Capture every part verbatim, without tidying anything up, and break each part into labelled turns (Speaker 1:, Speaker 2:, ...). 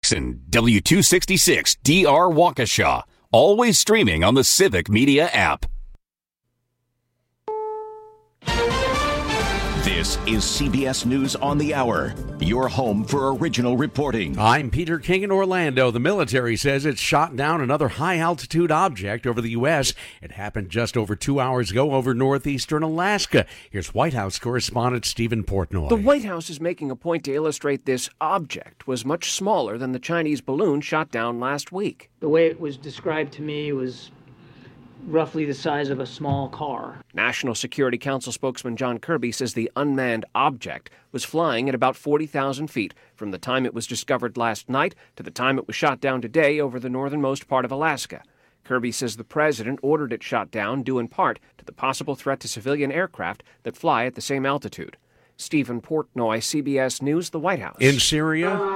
Speaker 1: Jackson, W two sixty-six D R Waukesha. Always streaming on the Civic Media app.
Speaker 2: This is C B S News on the Hour, your home for original reporting.
Speaker 3: I'm Peter King in Orlando. The military says it shot down another high-altitude object over the U S. It happened just over two hours ago over northeastern Alaska. Here's White House correspondent Stephen Portnoy.
Speaker 4: The White House is making a point to illustrate this object was much smaller than the Chinese balloon shot down last week.
Speaker 5: The way it was described to me was roughly the size of a small car.
Speaker 4: National Security Council spokesman John Kirby says the unmanned object was flying at about forty thousand feet from the time it was discovered last night to the time it was shot down today over the northernmost part of Alaska. Kirby says the president ordered it shot down due in part to the possible threat to civilian aircraft that fly at the same altitude. Stephen Portnoy, C B S News, the White House.
Speaker 3: In Syria,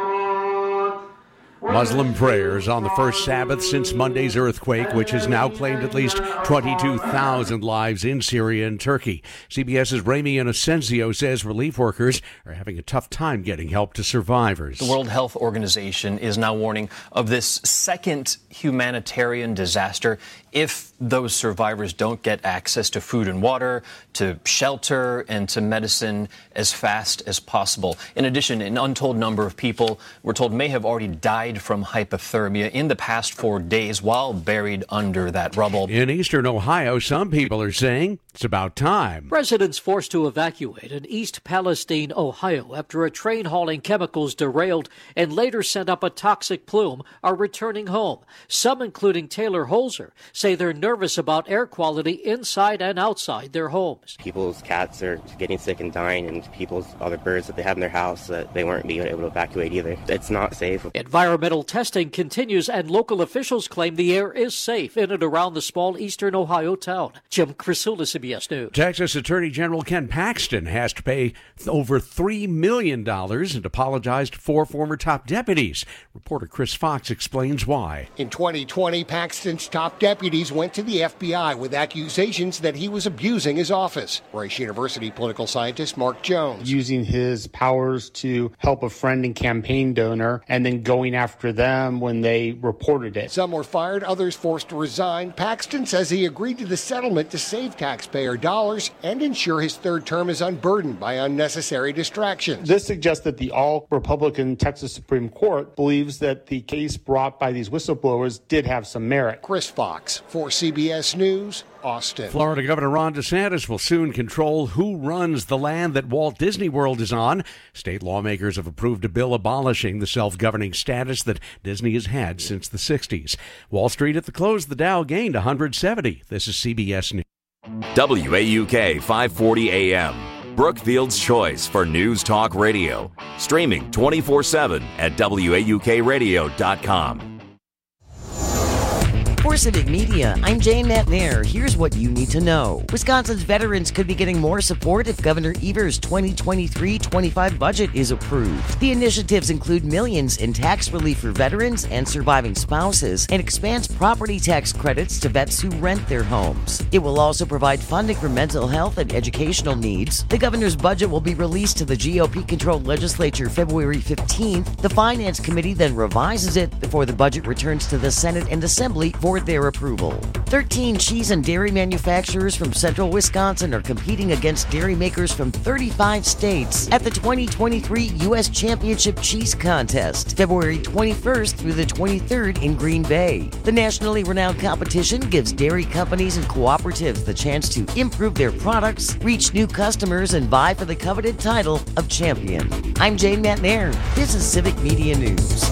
Speaker 3: Muslim prayers on the first Sabbath since Monday's earthquake, which has now claimed at least twenty-two thousand lives in Syria and Turkey. CBS's Rami Inocencio says relief workers are having a tough time getting help to survivors.
Speaker 6: The World Health Organization is now warning of this second humanitarian disaster if those survivors don't get access to food and water, to shelter, and to medicine as fast as possible. In addition, an untold number of people, we're told, may have already died from hypothermia in the past four days while buried under that rubble.
Speaker 3: In eastern Ohio, some people are saying it's about time.
Speaker 7: Residents forced to evacuate in East Palestine, Ohio, after a train hauling chemicals derailed and later sent up a toxic plume are returning home. Some, including Taylor Holzer, say they're nervous about air quality inside and outside their homes.
Speaker 8: People's cats are getting sick and dying, and people's other birds that they have in their house that they weren't being able to evacuate either. It's not safe.
Speaker 7: Environmental testing continues, and local officials claim the air is safe in and around the small eastern Ohio town. Jim Krasula, C B S News.
Speaker 3: Texas Attorney General Ken Paxton has to pay over three million dollars and apologized to four former top deputies. Reporter Chris Fox explains why.
Speaker 9: In twenty twenty, Paxton's top deputies went to the F B I with accusations that he was abusing his office. Rice University political scientist Mark Jones.
Speaker 10: Using his powers to help a friend and campaign donor and then going after them when they reported it.
Speaker 9: Some were fired, others forced to resign. Paxton says he agreed to the settlement to save taxpayer dollars and ensure his third term is unburdened by unnecessary distractions.
Speaker 10: This suggests that the all-Republican Texas Supreme Court believes that the case brought by these whistleblowers did have some merit.
Speaker 9: Chris Fox for C B S News, Austin.
Speaker 3: Florida Governor Ron DeSantis will soon control who runs the land that Walt Disney World is on. State lawmakers have approved a bill abolishing the self-governing status that Disney has had since the sixties. Wall Street at the close, the Dow gained one hundred seventy. This is C B S News.
Speaker 1: W A U K five forty A M. Brookfield's choice for News Talk Radio. Streaming twenty-four seven at W A U K radio dot com.
Speaker 11: For Civic Media, I'm Jane Matnair. Here's what you need to know. Wisconsin's veterans could be getting more support if Governor Evers' twenty twenty-three twenty-five budget is approved. The initiatives include millions in tax relief for veterans and surviving spouses and expands property tax credits to vets who rent their homes. It will also provide funding for mental health and educational needs. The governor's budget will be released to the G O P-controlled legislature February fifteenth. The Finance Committee then revises it before the budget returns to the Senate and Assembly for their approval. thirteen cheese and dairy manufacturers from central Wisconsin are competing against dairy makers from thirty-five states at the twenty twenty-three U S Championship Cheese Contest, February twenty-first through the twenty-third in Green Bay. The nationally renowned competition gives dairy companies and cooperatives the chance to improve their products, reach new customers, and vie for the coveted title of champion. I'm Jane Matnair. This is Civic Media News.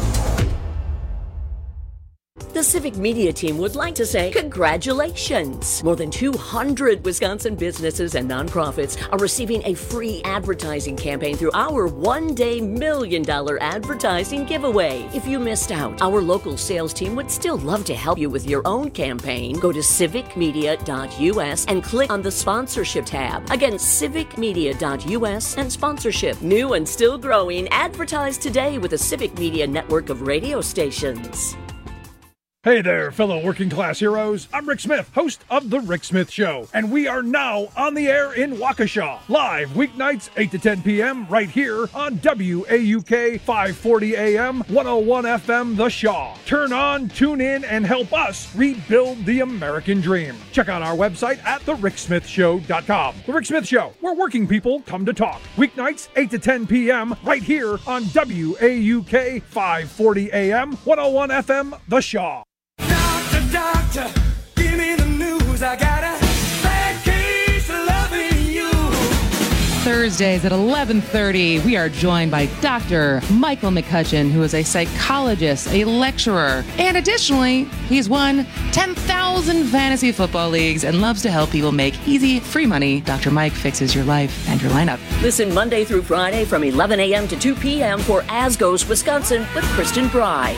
Speaker 12: The Civic Media team would like to say congratulations. More than two hundred Wisconsin businesses and nonprofits are receiving a free advertising campaign through our one-day million dollar advertising giveaway. If you missed out, our local sales team would still love to help you with your own campaign. Go to civic media dot U S and click on the sponsorship tab. Again, civic media dot U S and sponsorship. New and still growing, advertise today with the Civic Media network of radio stations.
Speaker 13: Hey there, fellow working class heroes. I'm Rick Smith, host of The Rick Smith Show, and we are now on the air in Waukesha, live weeknights eight to ten p.m. right here on W A U K five forty A M, one oh one F M The Shaw. Turn on, tune in, and help us rebuild the American dream. Check out our website at the rick smith show dot com. The Rick Smith Show, where working people come to talk. Weeknights eight to ten p.m. right here on W A U K five forty A M, one oh one F M The Shaw.
Speaker 14: Doctor, give me the news. I got a bad case of loving you.
Speaker 15: Thursdays at eleven thirty, we are joined by Doctor Michael McCutcheon, who is a psychologist, a lecturer, and additionally, he's won ten thousand fantasy football leagues and loves to help people make easy, free money. Doctor Mike fixes your life and your lineup.
Speaker 12: Listen Monday through Friday from eleven a.m. to two p.m. for As Goes Wisconsin with Kristen Bry.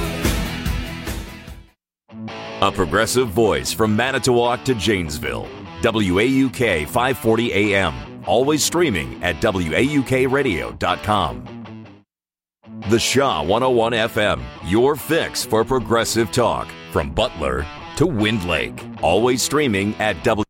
Speaker 1: A progressive voice from Manitowoc to Janesville. W A U K five forty A M. Always streaming at W A U K radio dot com. The Shaw one oh one F M. Your fix for progressive talk. From Butler to Wind Lake. Always streaming at W.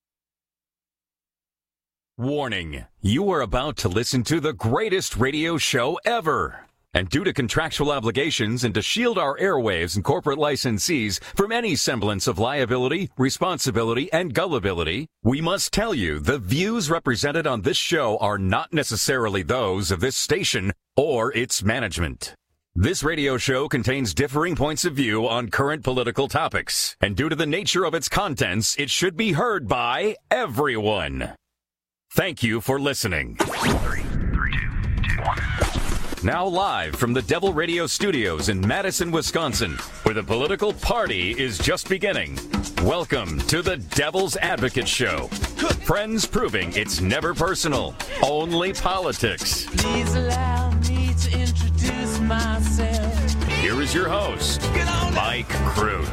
Speaker 1: Warning. You are about to listen to the greatest radio show ever. And due to contractual obligations and to shield our airwaves and corporate licensees from any semblance of liability, responsibility, and gullibility, we must tell you the views represented on this show are not necessarily those of this station or its management. This radio show contains differing points of view on current political topics, and due to the nature of its contents, it should be heard by everyone. Thank you for listening. Three, three, two, two, one. Now live from the Devil Radio Studios in Madison, Wisconsin, where the political party is just beginning. Welcome to the Devil's Advocate Show. Friends proving it's never personal, only politics.
Speaker 14: Please allow me to introduce myself.
Speaker 1: Here is your host, Mike Crute.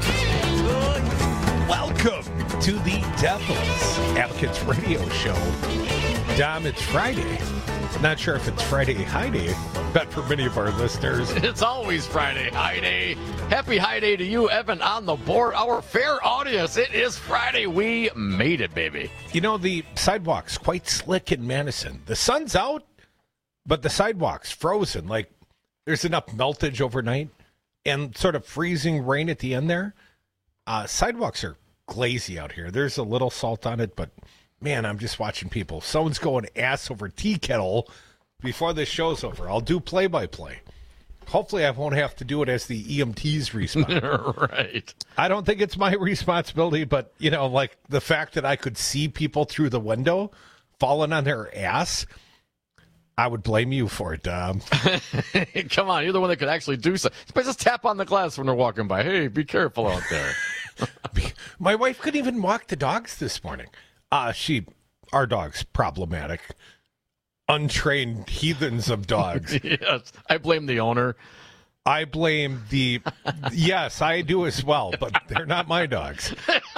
Speaker 16: Welcome to the Devil's Advocates Radio Show. Dom, it's Friday. Not sure if it's Friday High Day, but for many of our listeners,
Speaker 17: it's always Friday High Day. Happy High Day to you, Evan, on the board. Our fair audience, it is Friday. We made it, baby.
Speaker 16: You know, the sidewalk's quite slick in Madison. The sun's out, but the sidewalk's frozen. Like, there's enough meltage overnight and sort of freezing rain at the end there. Uh, sidewalks are glazy out here. There's a little salt on it, but man, I'm just watching people. Someone's going ass over tea kettle before this show's over. I'll do play-by-play. Hopefully I won't have to do it as the E M Ts respond.
Speaker 17: Right.
Speaker 16: I don't think it's my responsibility, but, you know, like the fact that I could see people through the window falling on their ass, I would blame you for it, Dom.
Speaker 17: Come on, you're the one that could actually do something. Just tap on the glass when they're walking by. Hey, be careful out there.
Speaker 16: My wife couldn't even walk the dogs this morning. Uh, she, our dog's problematic. Untrained heathens of dogs.
Speaker 17: Yes, I blame the owner.
Speaker 16: I blame the, yes, I do as well, but they're not my dogs.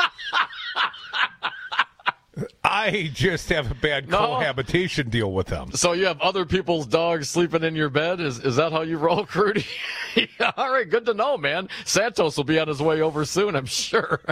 Speaker 16: I just have a bad no. cohabitation deal with them.
Speaker 17: So you have other people's dogs sleeping in your bed? Is is that how you roll, Crudy? Yeah, all right, good to know, man. Santos will be on his way over soon, I'm sure.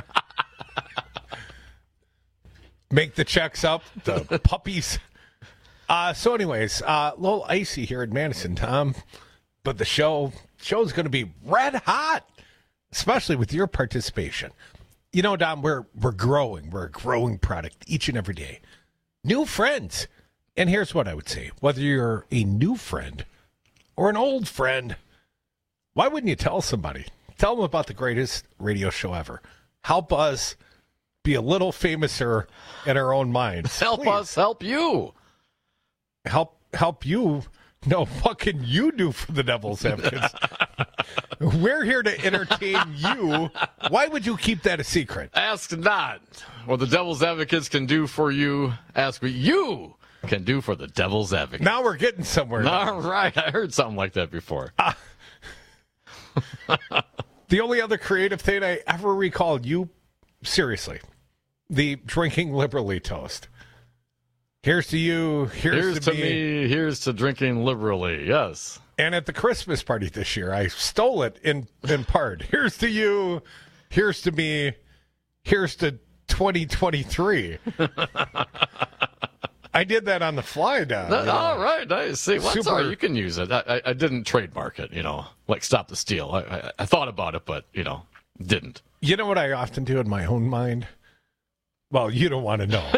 Speaker 16: Make the checks up, the puppies. Uh, so anyways, uh, a little icy here in Madison, Tom. But the show show's going to be red hot, especially with your participation. You know, Dom, we're we're growing. We're a growing product each and every day. New friends. And here's what I would say. Whether you're a new friend or an old friend, why wouldn't you tell somebody? Tell them about the greatest radio show ever. Help us be a little famouser in our own minds.
Speaker 17: Help
Speaker 16: Please.
Speaker 17: us help you.
Speaker 16: Help help you. No, what can you do for the Devil's Advocates? We're here to entertain you. Why would you keep that a secret?
Speaker 17: Ask not what the Devil's Advocates can do for you. Ask what you can do for the Devil's Advocates.
Speaker 16: Now we're getting somewhere.
Speaker 17: All right. I heard something like that before. Uh,
Speaker 16: the only other creative thing I ever recalled you, seriously, the drinking liberally toast. Here's to you. Here's,
Speaker 17: Here's
Speaker 16: to,
Speaker 17: to me. me. Here's to drinking liberally. Yes.
Speaker 16: And at the Christmas party this year, I stole it in, in part. Here's to you. Here's to me. Here's to twenty twenty-three. I did that on the fly down.
Speaker 17: That, all right, nice. See, well,
Speaker 16: Super.
Speaker 17: Sorry, you can use it. I, I, I didn't trademark it, you know, like Stop the Steal. I, I, I thought about it, but, you know, didn't.
Speaker 16: You know what I often do in my own mind? Well, you don't want to know.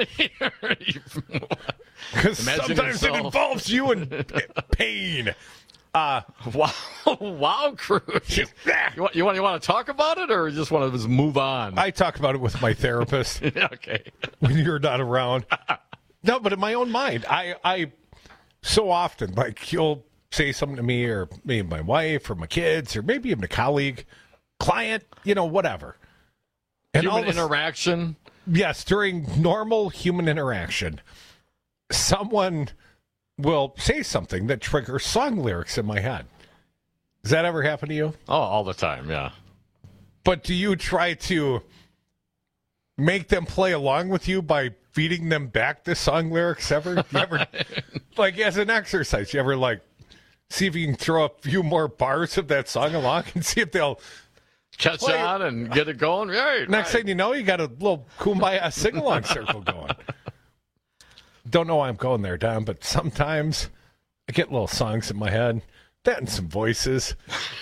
Speaker 16: Because sometimes
Speaker 17: yourself.
Speaker 16: it involves you in pain. Uh,
Speaker 17: wow, wow, Cruz. You, you, want, you, want, you want to talk about it, or you just want to just move on?
Speaker 16: I talk about it with my therapist.
Speaker 17: Okay.
Speaker 16: When you're not around. No, but in my own mind, I, I so often, like, you'll say something to me, or maybe my wife, or my kids, or maybe even a colleague, client, you know, whatever. And
Speaker 17: human
Speaker 16: all this,
Speaker 17: interaction?
Speaker 16: Yes, during normal human interaction, someone will say something that triggers song lyrics in my head. Does that ever happen to you?
Speaker 17: Oh, all the time, yeah.
Speaker 16: But do you try to make them play along with you by feeding them back the song lyrics ever? You ever like, as an exercise, you ever, like, see if you can throw a few more bars of that song along and see if they'll
Speaker 17: catch
Speaker 16: play
Speaker 17: on
Speaker 16: it.
Speaker 17: And get it going? Right.
Speaker 16: Next
Speaker 17: right.
Speaker 16: thing you know, you got a little Kumbaya sing-along circle going. Don't know why I'm going there, Don, but sometimes I get little songs in my head. That and some voices.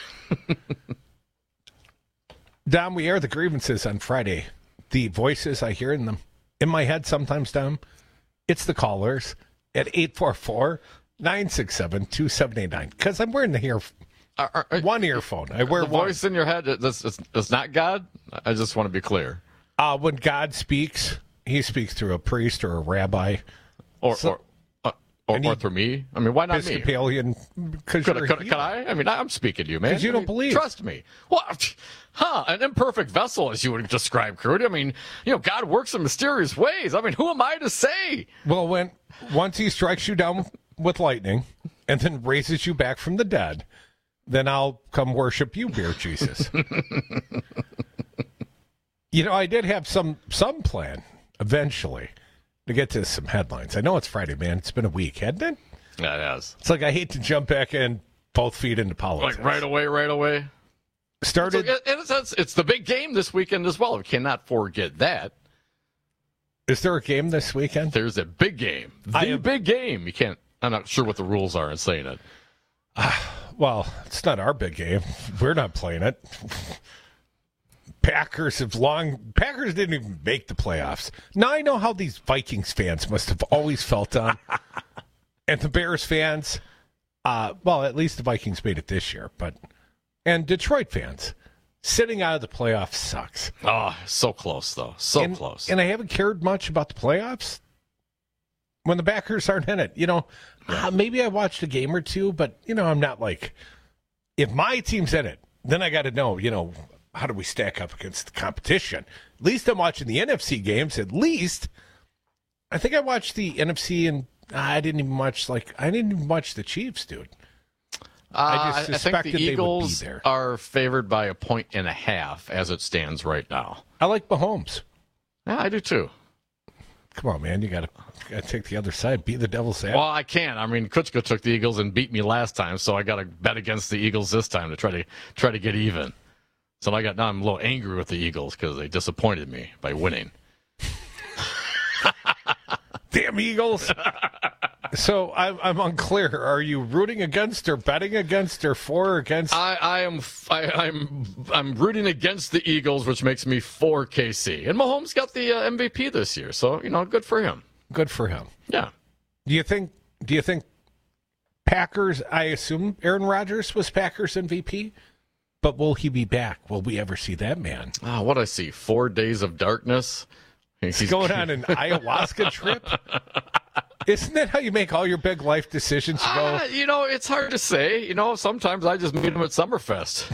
Speaker 16: Don, we air the grievances on Friday. The voices I hear in them in my head sometimes, Don, it's the callers at eight four four, nine six seven, two seven eight nine. Because I'm wearing the ear,
Speaker 17: are, are,
Speaker 16: one earphone. I wear
Speaker 17: the
Speaker 16: one.
Speaker 17: voice in your head. That's it's, it's not God. I just want to be clear.
Speaker 16: Uh, when God speaks, he speaks through a priest or a rabbi.
Speaker 17: Or
Speaker 16: So-
Speaker 17: or, uh, or, or through me. I mean, why not me?
Speaker 16: Episcopalian. Because
Speaker 17: Could, could, could I? I mean, I'm speaking to you, man.
Speaker 16: 'Cause you
Speaker 17: I
Speaker 16: don't
Speaker 17: mean,
Speaker 16: believe.
Speaker 17: Trust me. What? Huh? An imperfect vessel, as you would describe, Crudy. I mean, you know, God works in mysterious ways. I mean, who am I to say?
Speaker 16: Well, when once he strikes you down with lightning and then raises you back from the dead, then I'll come worship you, dear Jesus. You know, I did have some some plan eventually to get to some headlines. I know it's Friday, man. It's been a week, hasn't it?
Speaker 17: Yeah, it has.
Speaker 16: It's like I hate to jump back in both feet into politics.
Speaker 17: Like right away, right away.
Speaker 16: Started.
Speaker 17: So, in a sense, it's the big game this weekend as well. We cannot forget that.
Speaker 16: Is there a game this weekend?
Speaker 17: There's a big game. The
Speaker 16: I am-
Speaker 17: big game. You can't. I'm not sure what the rules are in saying it.
Speaker 16: Well, it's not our big game. We're not playing it. Packers have long. Packers didn't even make the playoffs. Now I know how these Vikings fans must have always felt on, and the Bears fans. Uh, well, at least the Vikings made it this year, but and Detroit fans sitting out of the playoffs sucks.
Speaker 17: Oh, so close though. So
Speaker 16: and,
Speaker 17: close.
Speaker 16: And I haven't cared much about the playoffs when the Packers aren't in it. You know, uh, maybe I watched a game or two, but you know, I'm not like, if my team's in it, then I got to know, you know, how do we stack up against the competition? At least I'm watching the N F C games. At least I think I watched the N F C, and I didn't even watch like I didn't even watch the Chiefs, dude. I just
Speaker 17: Uh, I
Speaker 16: suspected
Speaker 17: think the
Speaker 16: they would be
Speaker 17: Eagles
Speaker 16: there.
Speaker 17: are favored by a point and a half as it stands right now.
Speaker 16: I like Mahomes.
Speaker 17: Yeah, I do too.
Speaker 16: Come on, man, you got to take the other side, be the devil's advocate.
Speaker 17: Well, I can't. I mean, Kutchka took the Eagles and beat me last time, so I got to bet against the Eagles this time to try to try to get even. So I got now I'm a little angry with the Eagles because they disappointed me by winning.
Speaker 16: Damn Eagles. So I'm, I'm unclear. Are you rooting against or betting against or for or against?
Speaker 17: I, I am I, I'm I'm rooting against the Eagles, which makes me for K C. And Mahomes got the uh, M V P this year, so you know, good for him.
Speaker 16: Good for him.
Speaker 17: Yeah.
Speaker 16: Do you think? Do you think Packers? I assume Aaron Rodgers was Packers M V P, but will he be back? Will we ever see that man?
Speaker 17: Oh, what I see? Four days of darkness.
Speaker 16: He's going on an ayahuasca trip. Isn't that how you make all your big life decisions? You go,
Speaker 17: Uh, you know, it's hard to say. You know, sometimes I just meet him at Summerfest.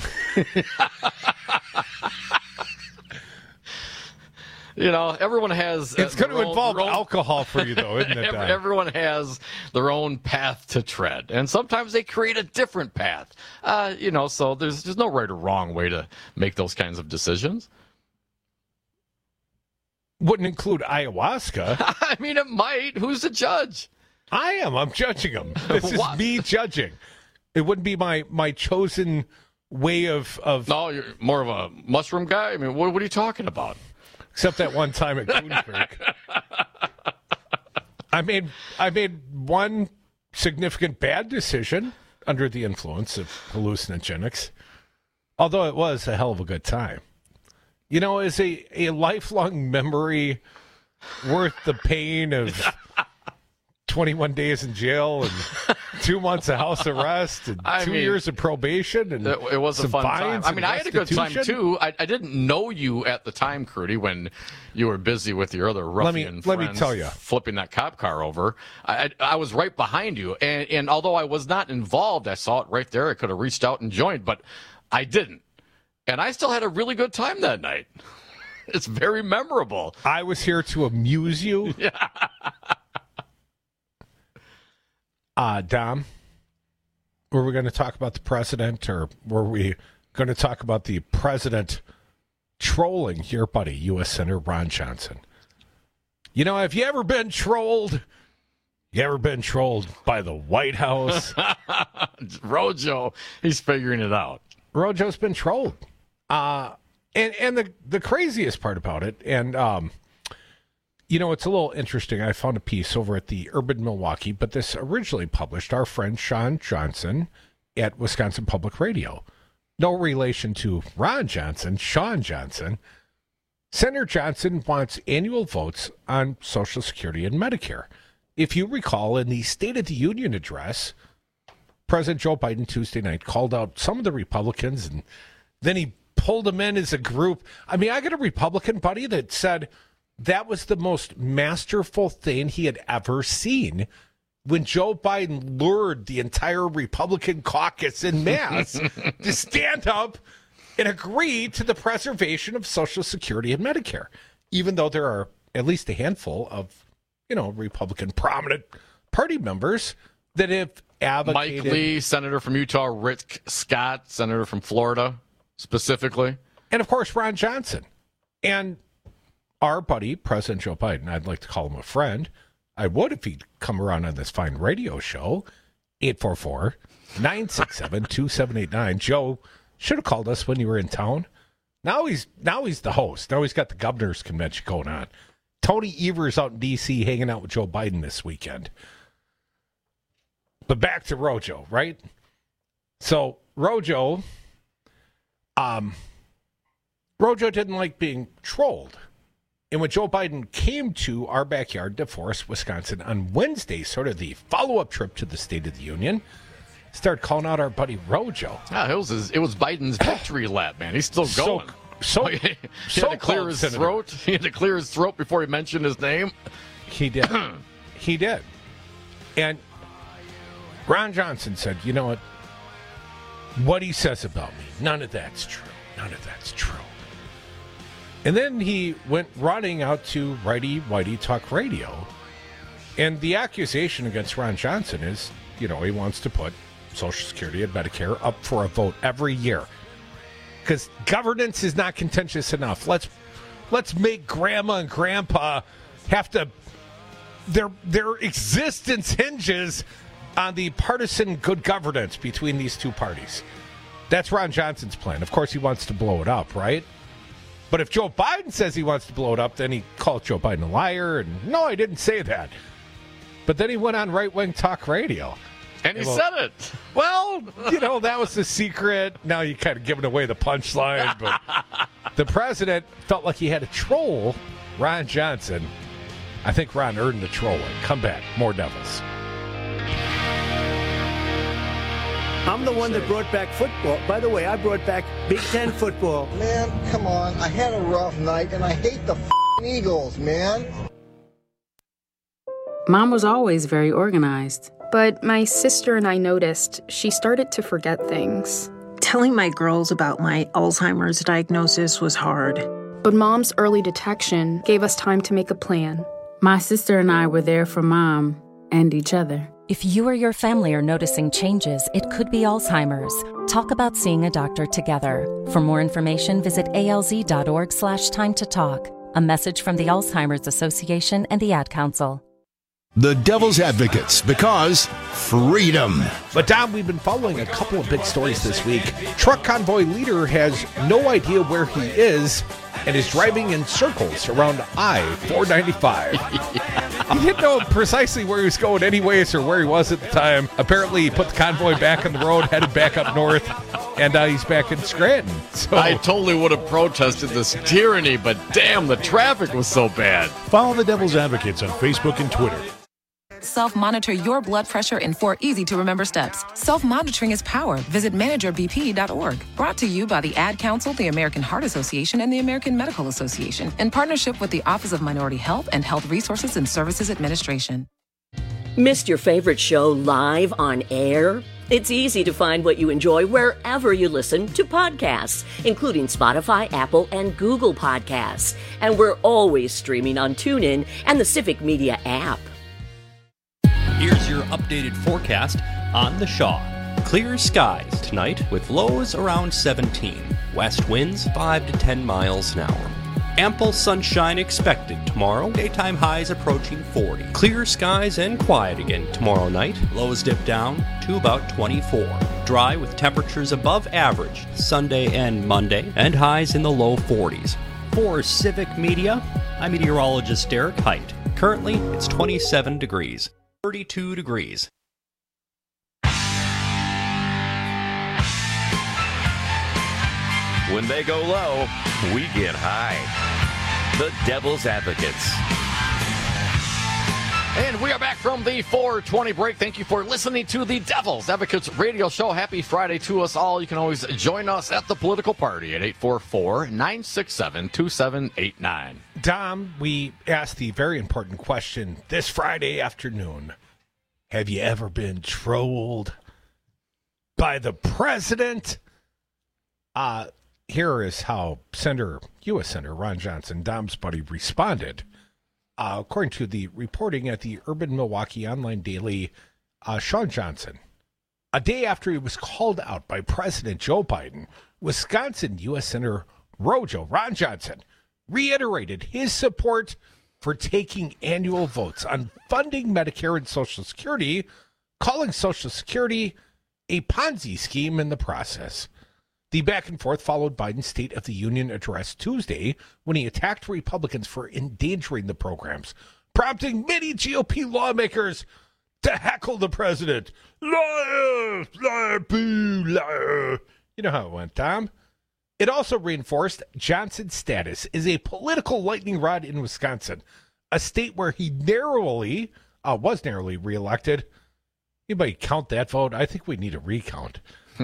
Speaker 17: You know, everyone has.
Speaker 16: it's
Speaker 17: uh,
Speaker 16: going to
Speaker 17: their own-
Speaker 16: involve
Speaker 17: their own-
Speaker 16: alcohol for you, though, isn't it?
Speaker 17: Every-
Speaker 16: Don?
Speaker 17: everyone has their own path to tread, and sometimes they create a different path. Uh, you know, so there's there's no right or wrong way to make those kinds of decisions.
Speaker 16: wouldn't include ayahuasca.
Speaker 17: I mean, it might. Who's the judge?
Speaker 16: I am. I'm judging him. This is me judging. It wouldn't be my, my chosen way of, of...
Speaker 17: No, you're more of a mushroom guy? I mean, what, what are you talking about?
Speaker 16: Except that one time at Coon Creek. I made, I made one significant bad decision under the influence of hallucinogenics, although it was a hell of a good time. You know, is a, a lifelong memory worth the pain of twenty-one days in jail and two months of house arrest and
Speaker 17: I
Speaker 16: two
Speaker 17: mean,
Speaker 16: years of probation? And
Speaker 17: it, it was a fun time. I mean, I had a good time,
Speaker 16: restitution?
Speaker 17: too. I, I didn't know you at the time, Crudy, when you were busy with your other
Speaker 16: Let me-
Speaker 17: ruffian
Speaker 16: let me
Speaker 17: friends
Speaker 16: tell ya.
Speaker 17: flipping that cop car over. I, I, I was right behind you, and, and although I was not involved, I saw it right there. I could have reached out and joined, but I didn't. And I still had a really good time that night. It's very memorable.
Speaker 16: I was here to amuse you.
Speaker 17: Yeah.
Speaker 16: Uh, Dom, were we going to talk about the president, or were we going to talk about the president trolling your buddy, U S Senator Ron Johnson? You know, have you ever been trolled? You ever been trolled by the White House?
Speaker 17: Rojo, he's figuring it out.
Speaker 16: Rojo's been trolled. Uh, and and the, the craziest part about it, and, um, you know, it's a little interesting. I found a piece over at the Urban Milwaukee, but this originally published our friend Sean Johnson at Wisconsin Public Radio. No relation to Ron Johnson, Sean Johnson. Senator Johnson wants annual votes on Social Security and Medicare. If you recall, in the State of the Union address, President Joe Biden Tuesday night called out some of the Republicans, and then he pulled them in as a group. I mean, I got a Republican buddy that said that was the most masterful thing he had ever seen when Joe Biden lured the entire Republican caucus en masse to stand up and agree to the preservation of Social Security and Medicare, even though there are at least a handful of, you know, Republican prominent party members that have advocated.
Speaker 17: Mike Lee, Senator from Utah, Rick Scott, Senator from Florida, specifically.
Speaker 16: And, of course, Ron Johnson. And our buddy, President Joe Biden, I'd like to call him a friend. I would if he'd come around on this fine radio show. eight four four, nine six seven, two seven eight nine. Joe should have called us when you were in town. Now he's now he's the host. Now he's got the governor's convention going on. Tony Evers out in D C hanging out with Joe Biden this weekend. But back to Rojo, right? So Rojo, um, Rojo didn't like being trolled. And when Joe Biden came to our backyard, DeForest, Wisconsin, on Wednesday, sort of the follow-up trip to the State of the Union, started calling out our buddy Rojo.
Speaker 17: Yeah, it was his, it was Biden's victory lap, man. He's still
Speaker 16: So-
Speaker 17: going.
Speaker 16: so-
Speaker 17: he had
Speaker 16: so
Speaker 17: to clear
Speaker 16: called
Speaker 17: his
Speaker 16: Senator.
Speaker 17: throat. He had to clear his throat before he mentioned his name.
Speaker 16: He did. He did. And Ron Johnson said, you know what? What he says about me, none of that's true. None of that's true. And then he went running out to Righty Whitey Talk Radio. And the accusation against Ron Johnson is, you know, he wants to put Social Security and Medicare up for a vote every year. Because governance is not contentious enough. Let's let's make grandma and grandpa have to, their their existence hinges on the partisan good governance between these two parties. That's Ron Johnson's plan. Of course, he wants to blow it up, right? But if Joe Biden says he wants to blow it up, then he called Joe Biden a liar. And no, I didn't say that. But then he went on right-wing talk radio.
Speaker 17: And he
Speaker 16: well,
Speaker 17: said it.
Speaker 16: Well, you know, that was the secret. Now you're kind of giving away the punchline. But the president felt like he had to troll Ron Johnson. I think Ron earned the trolling. Come back. More Devils.
Speaker 18: I'm the one that brought back football. By the way, I brought back Big Ten football.
Speaker 19: Man, come on. I had a rough night, and I hate the f***ing Eagles, man.
Speaker 20: Mom was always very organized.
Speaker 21: But my sister and I noticed she started to forget things.
Speaker 22: Telling my girls about my Alzheimer's diagnosis was hard.
Speaker 21: But Mom's early detection gave us time to make a plan.
Speaker 20: My sister and I were there for Mom and each other.
Speaker 23: If you or your family are noticing changes, it could be Alzheimer's. Talk about seeing a doctor together. For more information, visit alz.org slash time to talk. A message from the Alzheimer's Association and the Ad Council.
Speaker 2: The Devil's Advocates, because freedom.
Speaker 16: But, Dom, we've been following a couple of big stories this week. Truck convoy leader has no idea where he is and is driving in circles around I four ninety-five. He didn't know precisely where he was going anyways or where he was at the time. Apparently, he put the convoy back on the road, headed back up north, and uh, he's back in Scranton. So
Speaker 17: I totally would have protested this tyranny, but damn, the traffic was so bad.
Speaker 2: Follow the Devil's Advocates on Facebook and Twitter.
Speaker 4: Self-monitor your blood pressure in four easy-to-remember steps. Self-monitoring is power. Visit manager b p dot org. Brought to you by the Ad Council, the American Heart Association, and the American Medical Association, in partnership with the Office of Minority Health and Health Resources and Services Administration.
Speaker 12: Missed your favorite show live on air? It's easy to find what you enjoy wherever you listen to podcasts, including Spotify, Apple, and Google Podcasts. And we're always streaming on TuneIn and the Civic Media app.
Speaker 5: Here's your updated forecast on the Shaw. Clear skies tonight with lows around seventeen. West winds five to ten miles an hour. Ample sunshine expected tomorrow. Daytime highs approaching forty. Clear skies and quiet again tomorrow night. Lows dip down to about twenty-four. Dry with temperatures above average Sunday and Monday, and highs in the low forties. For Civic Media, I'm meteorologist Derek Height. Currently, it's twenty-seven degrees. thirty-two degrees.
Speaker 1: When they go low, we get high. The Devil's Advocates.
Speaker 17: And we are back from the four twenty break. Thank you for listening to the Devil's Advocates radio show. Happy Friday to us all. You can always join us at the political party at eight four four, nine six seven, two seven eight nine.
Speaker 16: Dom, we asked the very important question this Friday afternoon. Have you ever been trolled by the president? Uh, here is how Senator, U S Senator Ron Johnson, Dom's buddy, responded. Uh, according to the reporting at the Urban Milwaukee Online Daily, uh, Sean Johnson, a day after he was called out by President Joe Biden, Wisconsin U S Senator Rojo, Ron Johnson, reiterated his support for taking annual votes on funding Medicare and Social Security, calling Social Security a Ponzi scheme in the process. The back and forth followed Biden's State of the Union address Tuesday when he attacked Republicans for endangering the programs, prompting many G O P lawmakers to heckle the president. Liar, liar, boo, liar. You know how it went, Tom. It also reinforced Johnson's status as a political lightning rod in Wisconsin, a state where he narrowly, uh, was narrowly reelected. Anybody count that vote? I think we need a recount.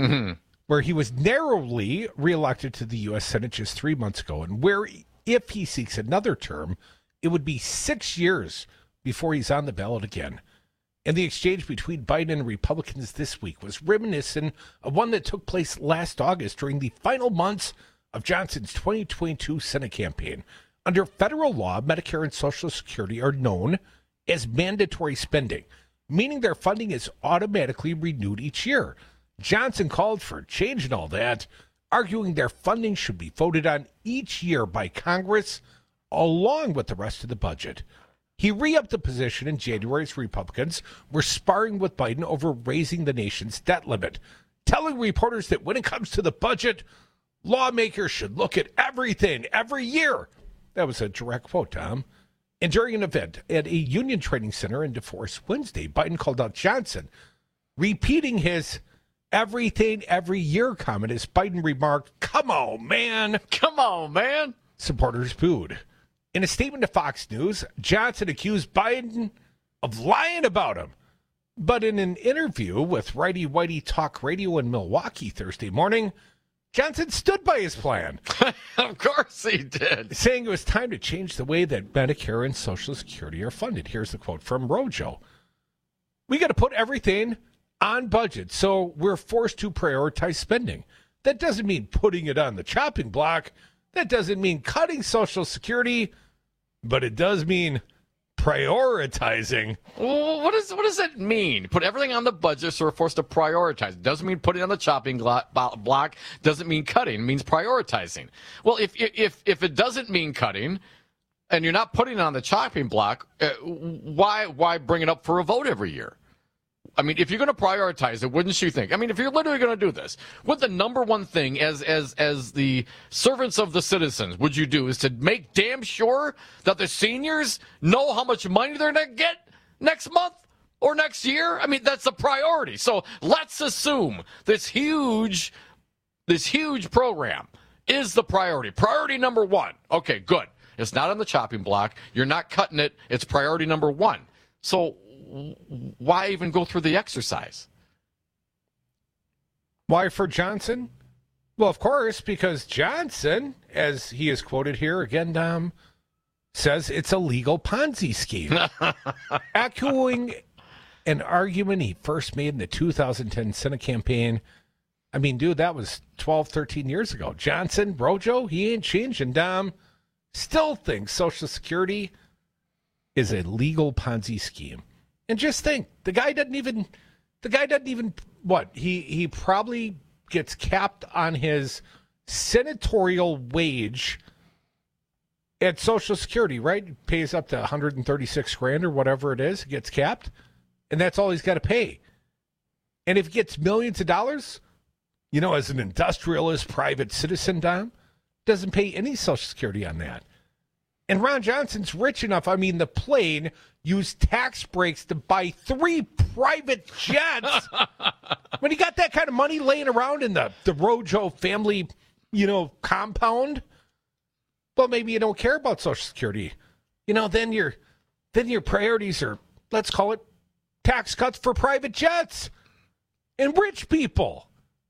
Speaker 16: Where he was narrowly reelected to the U S Senate just three months ago, and where, if he seeks another term, it would be six years before he's on the ballot again. And the exchange between Biden and Republicans this week was reminiscent of one that took place last August during the final months of Johnson's twenty twenty-two Senate campaign. Under federal law, Medicare and Social Security are known as mandatory spending, meaning their funding is automatically renewed each year. Johnson called for change in all that, arguing their funding should be voted on each year by Congress along with the rest of the budget. He re-upped the position in January as Republicans were sparring with Biden over raising the nation's debt limit, telling reporters that when it comes to the budget, lawmakers should look at everything every year. That was a direct quote, Tom. And during an event at a union training center in DeForest Wednesday, Biden called out Johnson, repeating his everything every year comment as Biden remarked, "Come on, man.
Speaker 17: Come on, man."
Speaker 16: Supporters booed. In a statement to Fox News, Johnson accused Biden of lying about him. But in an interview with Righty Whitey Talk Radio in Milwaukee Thursday morning, Johnson stood by his plan.
Speaker 17: Of course he did.
Speaker 16: Saying it was time to change the way that Medicare and Social Security are funded. Here's the quote from Rojo. "We got to put everything on budget, so we're forced to prioritize spending. That doesn't mean putting it on the chopping block. That doesn't mean cutting Social Security, but it does mean prioritizing."
Speaker 17: Well, what, is, what does that mean? Put everything on the budget, so we're forced to prioritize. It doesn't mean putting it on the chopping block. Doesn't mean cutting. It means prioritizing. Well, if if if it doesn't mean cutting, and you're not putting it on the chopping block, uh, why why bring it up for a vote every year? I mean, if you're going to prioritize it, wouldn't you think? I mean, if you're literally going to do this, what the number one thing as as as the servants of the citizens would you do is to make damn sure that the seniors know how much money they're going to get next month or next year? I mean, that's a priority. So let's assume this huge, this huge program is the priority. Priority number one. Okay, good. It's not on the chopping block. You're not cutting it. It's priority number one. So why even go through the exercise?
Speaker 16: Why for Johnson? Well, of course, because Johnson, as he is quoted here again, Dom, says it's a legal Ponzi scheme. Echoing an argument he first made in the two thousand ten Senate campaign. I mean, dude, that was twelve, thirteen years ago. Johnson, Rojo, he ain't changing. Dom still thinks Social Security is a legal Ponzi scheme. And just think, the guy doesn't even, the guy doesn't even, what, he, he probably gets capped on his senatorial wage at Social Security, right? He pays up to one hundred thirty-six grand or whatever it is, gets capped, and that's all he's got to pay. And if he gets millions of dollars, you know, as an industrialist, private citizen, Dom, doesn't pay any Social Security on that. And Ron Johnson's rich enough, I mean, the plane used tax breaks to buy three private jets. When he got that kind of money laying around in the, the Rojo family, you know, compound, well, maybe you don't care about Social Security. You know, then your then your priorities are, let's call it, tax cuts for private jets and rich people.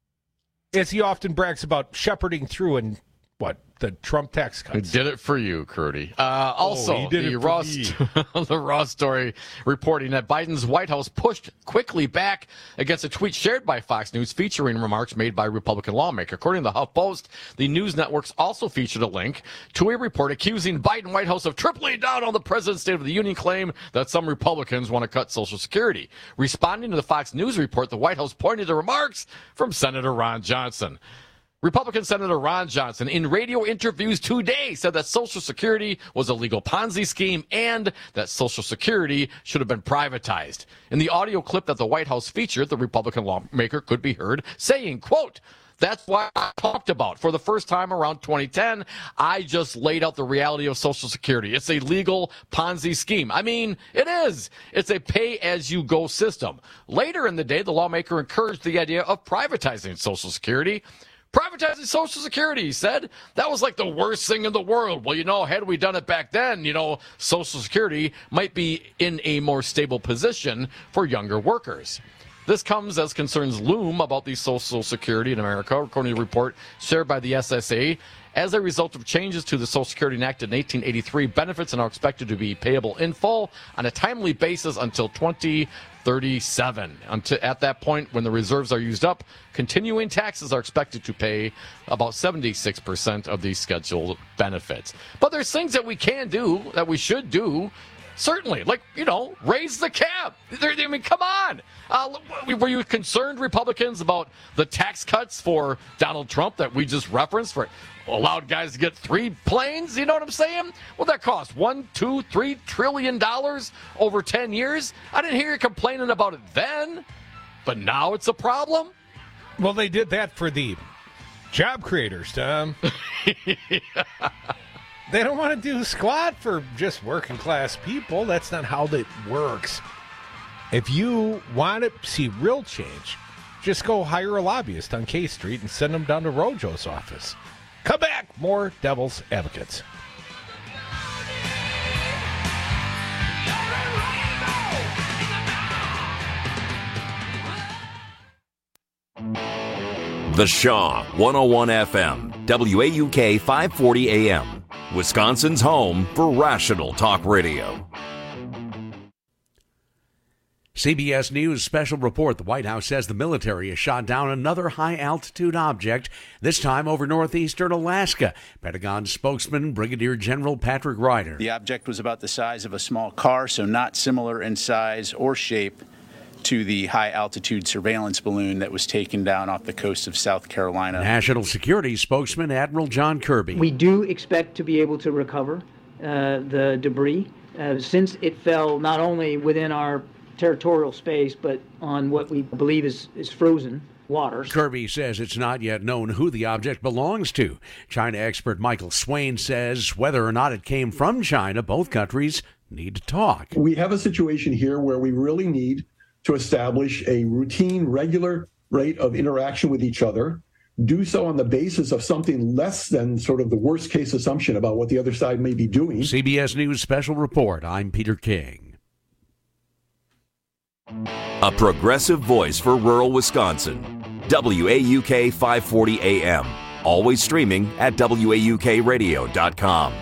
Speaker 16: As he often brags about shepherding through and, what, the Trump tax cuts.
Speaker 17: He did it for you, Curdy. Uh, also,
Speaker 16: oh, he did
Speaker 17: the,
Speaker 16: it
Speaker 17: Raw
Speaker 16: for
Speaker 17: the Raw story reporting that Biden's White House pushed quickly back against a tweet shared by Fox News featuring remarks made by a Republican lawmaker. According to the HuffPost, the news networks also featured a link to a report accusing Biden White House of tripling down on the president's State of the Union claim that some Republicans want to cut Social Security. Responding to the Fox News report, the White House pointed to remarks from Senator Ron Johnson. Republican Senator Ron Johnson, in radio interviews today, said that Social Security was a legal Ponzi scheme and that Social Security should have been privatized. In the audio clip that the White House featured, the Republican lawmaker could be heard saying, quote, "That's why I talked about for the first time around twenty ten. I just laid out the reality of Social Security. It's a legal Ponzi scheme. I mean, it is. It's a pay-as-you-go system." Later in the day, the lawmaker encouraged the idea of privatizing Social Security. Privatizing Social Security, he said. That was like the worst thing in the world. Well, you know, had we done it back then, you know, Social Security might be in a more stable position for younger workers. This comes as concerns loom about the Social Security in America, according to a report shared by the S S A. As a result of changes to the Social Security enacted in eighteen eighty-three, benefits are now expected to be payable in full on a timely basis until twenty thirty-seven. Until, at that point, when the reserves are used up, continuing taxes are expected to pay about seventy-six percent of these scheduled benefits. But there's things that we can do, that we should do, certainly, like, you know, raise the cap. I mean, come on. Uh, were you concerned, Republicans, about the tax cuts for Donald Trump that we just referenced, for allowed guys to get three planes? You know what I'm saying? What that cost? One, two, three trillion dollars over ten years? I didn't hear you complaining about it then, but now it's a problem?
Speaker 16: Well, they did that for the job creators, Tom. They don't want to do squat for just working class people. That's not how that works. If you want to see real change, just go hire a lobbyist on K Street and send them down to Rojo's office. Come back. More Devil's Advocates.
Speaker 1: The Shaw, one oh one F M, W A U K five forty A M, Wisconsin's home for rational talk radio.
Speaker 3: C B S News special report. The White House says the military has shot down another high-altitude object, this time over northeastern Alaska. Pentagon spokesman Brigadier General Patrick Ryder.
Speaker 6: The object was about the size of a small car, so not similar in size or shape to the high-altitude surveillance balloon that was taken down off the coast of South Carolina.
Speaker 3: National Security spokesman Admiral John Kirby.
Speaker 7: We do expect to be able to recover uh, the debris uh, since it fell not only within our territorial space, but on what we believe is, is frozen waters.
Speaker 3: Kirby says it's not yet known who the object belongs to. China expert Michael Swain says whether or not it came from China, both countries need to talk.
Speaker 8: We have a situation here where we really need to establish a routine, regular rate of interaction with each other, do so on the basis of something less than sort of the worst case assumption about what the other side may be doing.
Speaker 3: C B S News Special Report. I'm Peter King.
Speaker 10: A progressive voice for rural Wisconsin. W A U K five forty A M. Always streaming at W A U K radio dot com.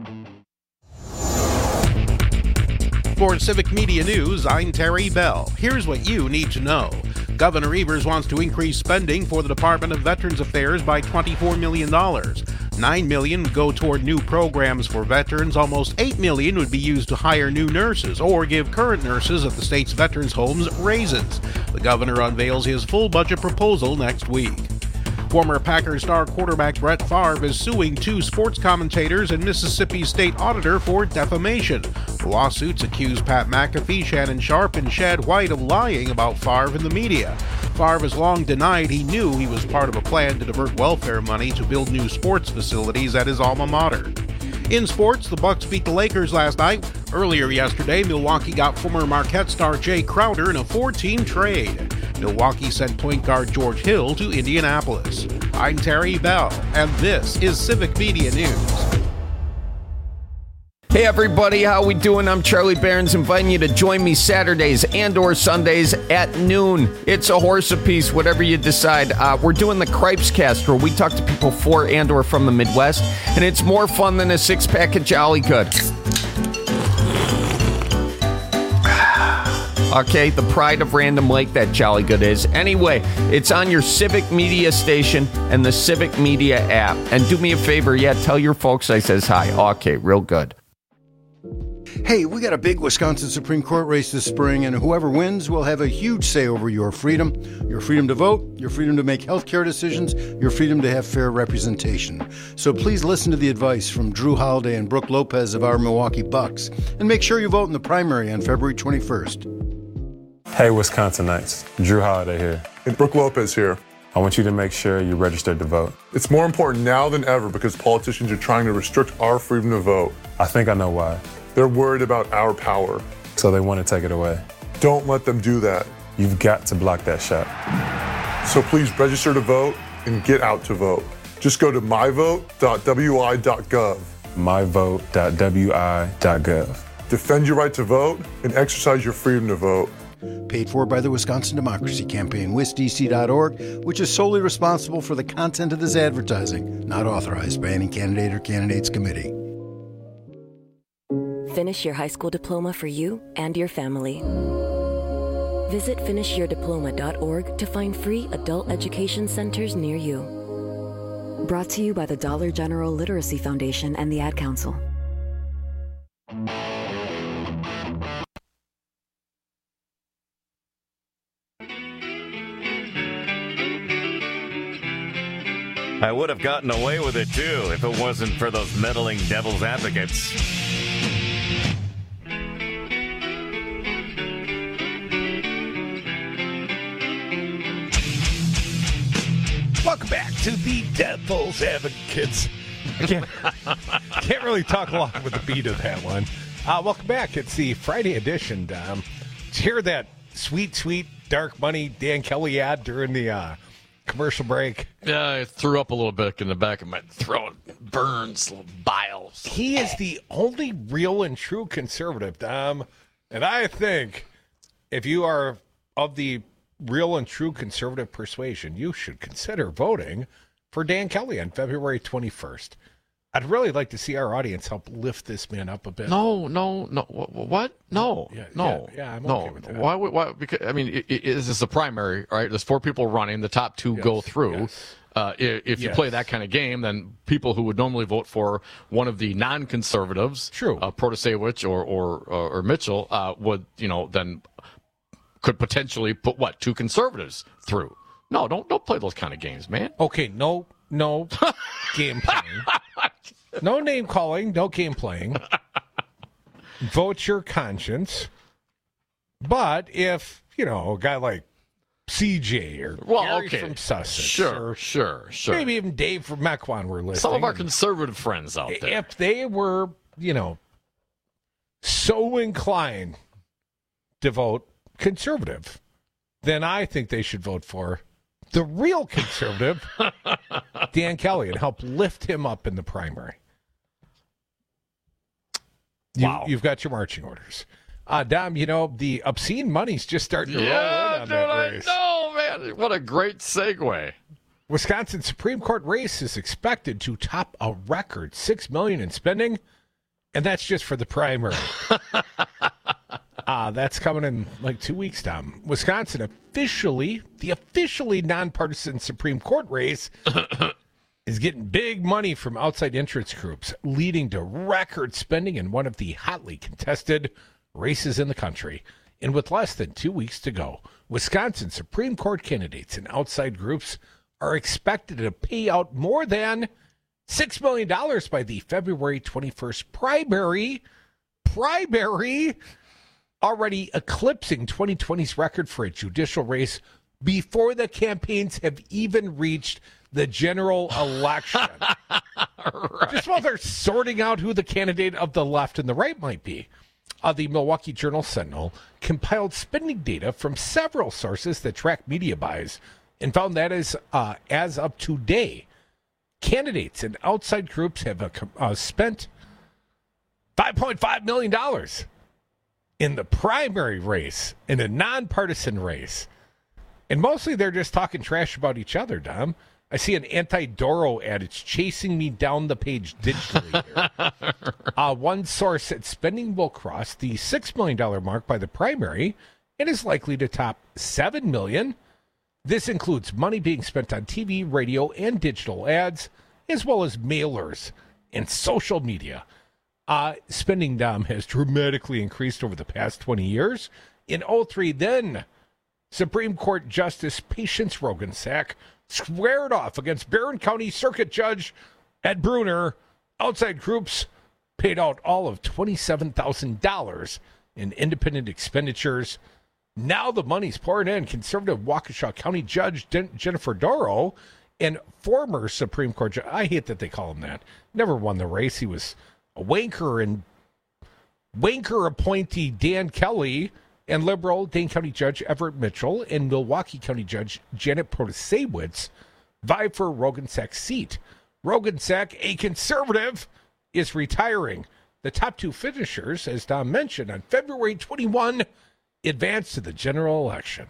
Speaker 24: For Civic Media News, I'm Terry Bell. Here's what you need to know. Governor Evers wants to increase spending for the Department of Veterans Affairs by twenty-four million dollars. nine million dollars would go toward new programs for veterans. Almost eight million dollars would be used to hire new nurses or give current nurses at the state's veterans' homes raises. The governor unveils his full budget proposal next week. Former Packers star quarterback Brett Favre is suing two sports commentators and Mississippi state auditor for defamation. The lawsuits accuse Pat McAfee, Shannon Sharp, and Shad White of lying about Favre in the media. Favre has long denied he knew he was part of a plan to divert welfare money to build new sports facilities at his alma mater. In sports, the Bucks beat the Lakers last night. Earlier yesterday, Milwaukee got former Marquette star Jay Crowder in a four-team trade. Milwaukee sent point guard George Hill to Indianapolis. I'm Terry Bell, and this is Civic Media News.
Speaker 25: Hey everybody, how we doing? I'm Charlie Barons, inviting you to join me Saturdays and or Sundays at noon. It's a horse apiece, whatever you decide. Uh, we're doing the Cripes Cast, where we talk to people for and or from the Midwest, and it's more fun than a six-pack of Jolly Good. Okay, the pride of Random Lake, that Jolly Good is. Anyway, it's on your Civic Media station and the Civic Media app. And do me a favor, yeah, tell your folks I says hi. Okay, real good.
Speaker 26: Hey, we got a big Wisconsin Supreme Court race this spring, and whoever wins will have a huge say over your freedom, your freedom to vote, your freedom to make health care decisions, your freedom to have fair representation. So please listen to the advice from Drew Holiday and Brooke Lopez of our Milwaukee Bucks, and make sure you vote in the primary on February twenty-first.
Speaker 27: Hey, Wisconsinites. Drew Holiday here.
Speaker 28: And Brooke Lopez here.
Speaker 27: I want you to make sure you're registered to vote.
Speaker 28: It's more important now than ever because politicians are trying to restrict our freedom to vote.
Speaker 27: I think I know why.
Speaker 28: They're worried about our power.
Speaker 27: So they want to take it away.
Speaker 28: Don't let them do that.
Speaker 27: You've got to block that shot.
Speaker 28: So please register to vote and get out to vote. Just go to my vote dot w i dot gov.
Speaker 27: my vote dot w i dot gov.
Speaker 28: Defend your right to vote and exercise your freedom to vote.
Speaker 26: Paid for by the Wisconsin Democracy Campaign, wis d c dot org, which is solely responsible for the content of this advertising, not authorized by any candidate or candidates committee.
Speaker 29: Finish your high school diploma for you and your family. Visit finish your diploma dot org to find free adult education centers near you. Brought to you by the Dollar General Literacy Foundation and the Ad Council.
Speaker 30: I would have gotten away with it, too, if it wasn't for those meddling devil's advocates.
Speaker 16: Welcome back to the Devil's Advocates. I can't, can't really talk along with the beat of that one. Uh, welcome back. It's the Friday edition, Dom. Did you hear that sweet, sweet, dark money Dan Kelly ad during the uh, commercial break?
Speaker 17: Yeah, I threw up a little bit in the back of my throat. Burns, little biles.
Speaker 16: He is the only real and true conservative, Dom. And I think if you are of the real and true conservative persuasion, you should consider voting for Dan Kelly on February twenty-first. I'd really like to see our audience help lift this man up a bit.
Speaker 17: No, no, no. What? No,
Speaker 16: yeah,
Speaker 17: no,
Speaker 16: yeah, yeah I'm
Speaker 17: no.
Speaker 16: okay with that.
Speaker 17: Why? Why? Because I mean, it, it, this is the primary, right? There's four people running. The top two
Speaker 16: yes,
Speaker 17: go through.
Speaker 16: Yes.
Speaker 17: Uh, if if you
Speaker 16: yes.
Speaker 17: play that kind of game, then people who would normally vote for one of the non-conservatives,
Speaker 16: true,
Speaker 17: uh, Protasevich or or or, or Mitchell, uh, would you know then could potentially put what two conservatives through. No, don't don't play those kind of games, man.
Speaker 16: Okay, no, no game playing. No name calling, no game playing. Vote your conscience. But if, you know, a guy like C J or
Speaker 17: well,
Speaker 16: Gary
Speaker 17: okay.
Speaker 16: from Sussex.
Speaker 17: Sure,
Speaker 16: or
Speaker 17: sure, sure.
Speaker 16: Maybe even Dave from Mequon were listening.
Speaker 17: Some of our conservative friends out there.
Speaker 16: If they were, you know, so inclined to vote conservative, then I think they should vote for the real conservative, Dan Kelly, and help lift him up in the primary. You,
Speaker 17: Wow.
Speaker 16: You've got your marching orders. Uh, Dom, you know, the obscene money's just starting to
Speaker 17: yeah,
Speaker 16: roll in on
Speaker 17: dude,
Speaker 16: that
Speaker 17: I
Speaker 16: race.
Speaker 17: know, man. What a great segue.
Speaker 16: Wisconsin Supreme Court race is expected to top a record six million dollars in spending, and that's just for the primary. uh, that's coming in like two weeks, Dom. Wisconsin officially, the officially nonpartisan Supreme Court race is getting big money from outside interest groups, leading to record spending in one of the hotly contested races in the country. And with less than two weeks to go, Wisconsin Supreme Court candidates and outside groups are expected to pay out more than six million dollars by the February twenty-first primary. Primary, already eclipsing twenty twenty's record for a judicial race before the campaigns have even reached the general election. Right. Just while they're sorting out who the candidate of the left and the right might be. Uh, the Milwaukee Journal Sentinel compiled spending data from several sources that track media buys and found that as, uh, as of today, candidates and outside groups have uh, uh, spent five point five million dollars in the primary race, in a nonpartisan race. And mostly they're just talking trash about each other, Dom. I see an anti-Doro ad. It's chasing me down the page digitally here. uh, one source said spending will cross the six million dollars mark by the primary and is likely to top seven million dollars. This includes money being spent on T V, radio, and digital ads, as well as mailers and social media. Uh, spending, Dom, has dramatically increased over the past twenty years. In oh three, then Supreme Court Justice Patience Roggensack squared off against Barron County Circuit Judge Ed Bruner. Outside groups paid out all of twenty-seven thousand dollars in independent expenditures. Now the money's pouring in. Conservative Waukesha County Judge Den- Jennifer Doro and former Supreme Court Judge, I hate that they call him that, never won the race. He was a wanker, and wanker appointee Dan Kelly and liberal Dane County Judge Everett Mitchell and Milwaukee County Judge Janet Protasewicz vie for Roggensack's seat. Roggensack, a conservative, is retiring. The top two finishers, as Dom mentioned, on February twenty-first, advance to the general election.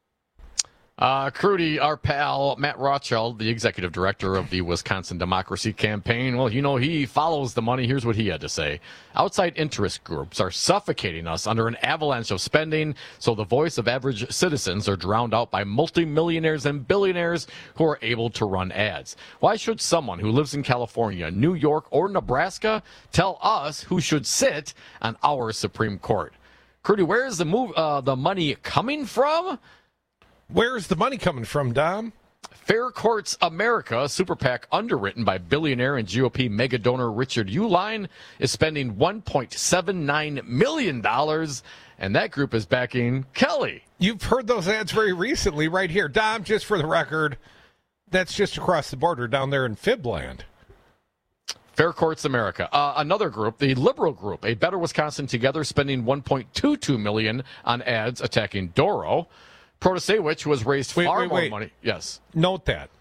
Speaker 17: Uh, Crudy, our pal Matt Rothschild, the executive director of the Wisconsin Democracy Campaign, well, you know, he follows the money. Here's what he had to say. Outside interest groups are suffocating us under an avalanche of spending, so the voice of average citizens are drowned out by multimillionaires and billionaires who are able to run ads. Why should someone who lives in California, New York, or Nebraska tell us who should sit on our Supreme Court? Crudy, where is the move, uh, the money coming from?
Speaker 16: Where's the money coming from, Dom?
Speaker 17: Fair Courts America, super PAC underwritten by billionaire and G O P mega donor Richard Uihlein, is spending one point seven nine million dollars, and that group is backing Kelly.
Speaker 16: You've heard those ads very recently right here. Dom, just for the record, that's just across the border down there in Fibland.
Speaker 17: Fair Courts America. Uh, another group, the liberal group, A Better Wisconsin Together, spending one point two two million dollars on ads attacking Doro. Protasewicz, who has raised
Speaker 16: wait,
Speaker 17: far
Speaker 16: wait,
Speaker 17: more
Speaker 16: wait.
Speaker 17: money. Yes.
Speaker 16: Note that.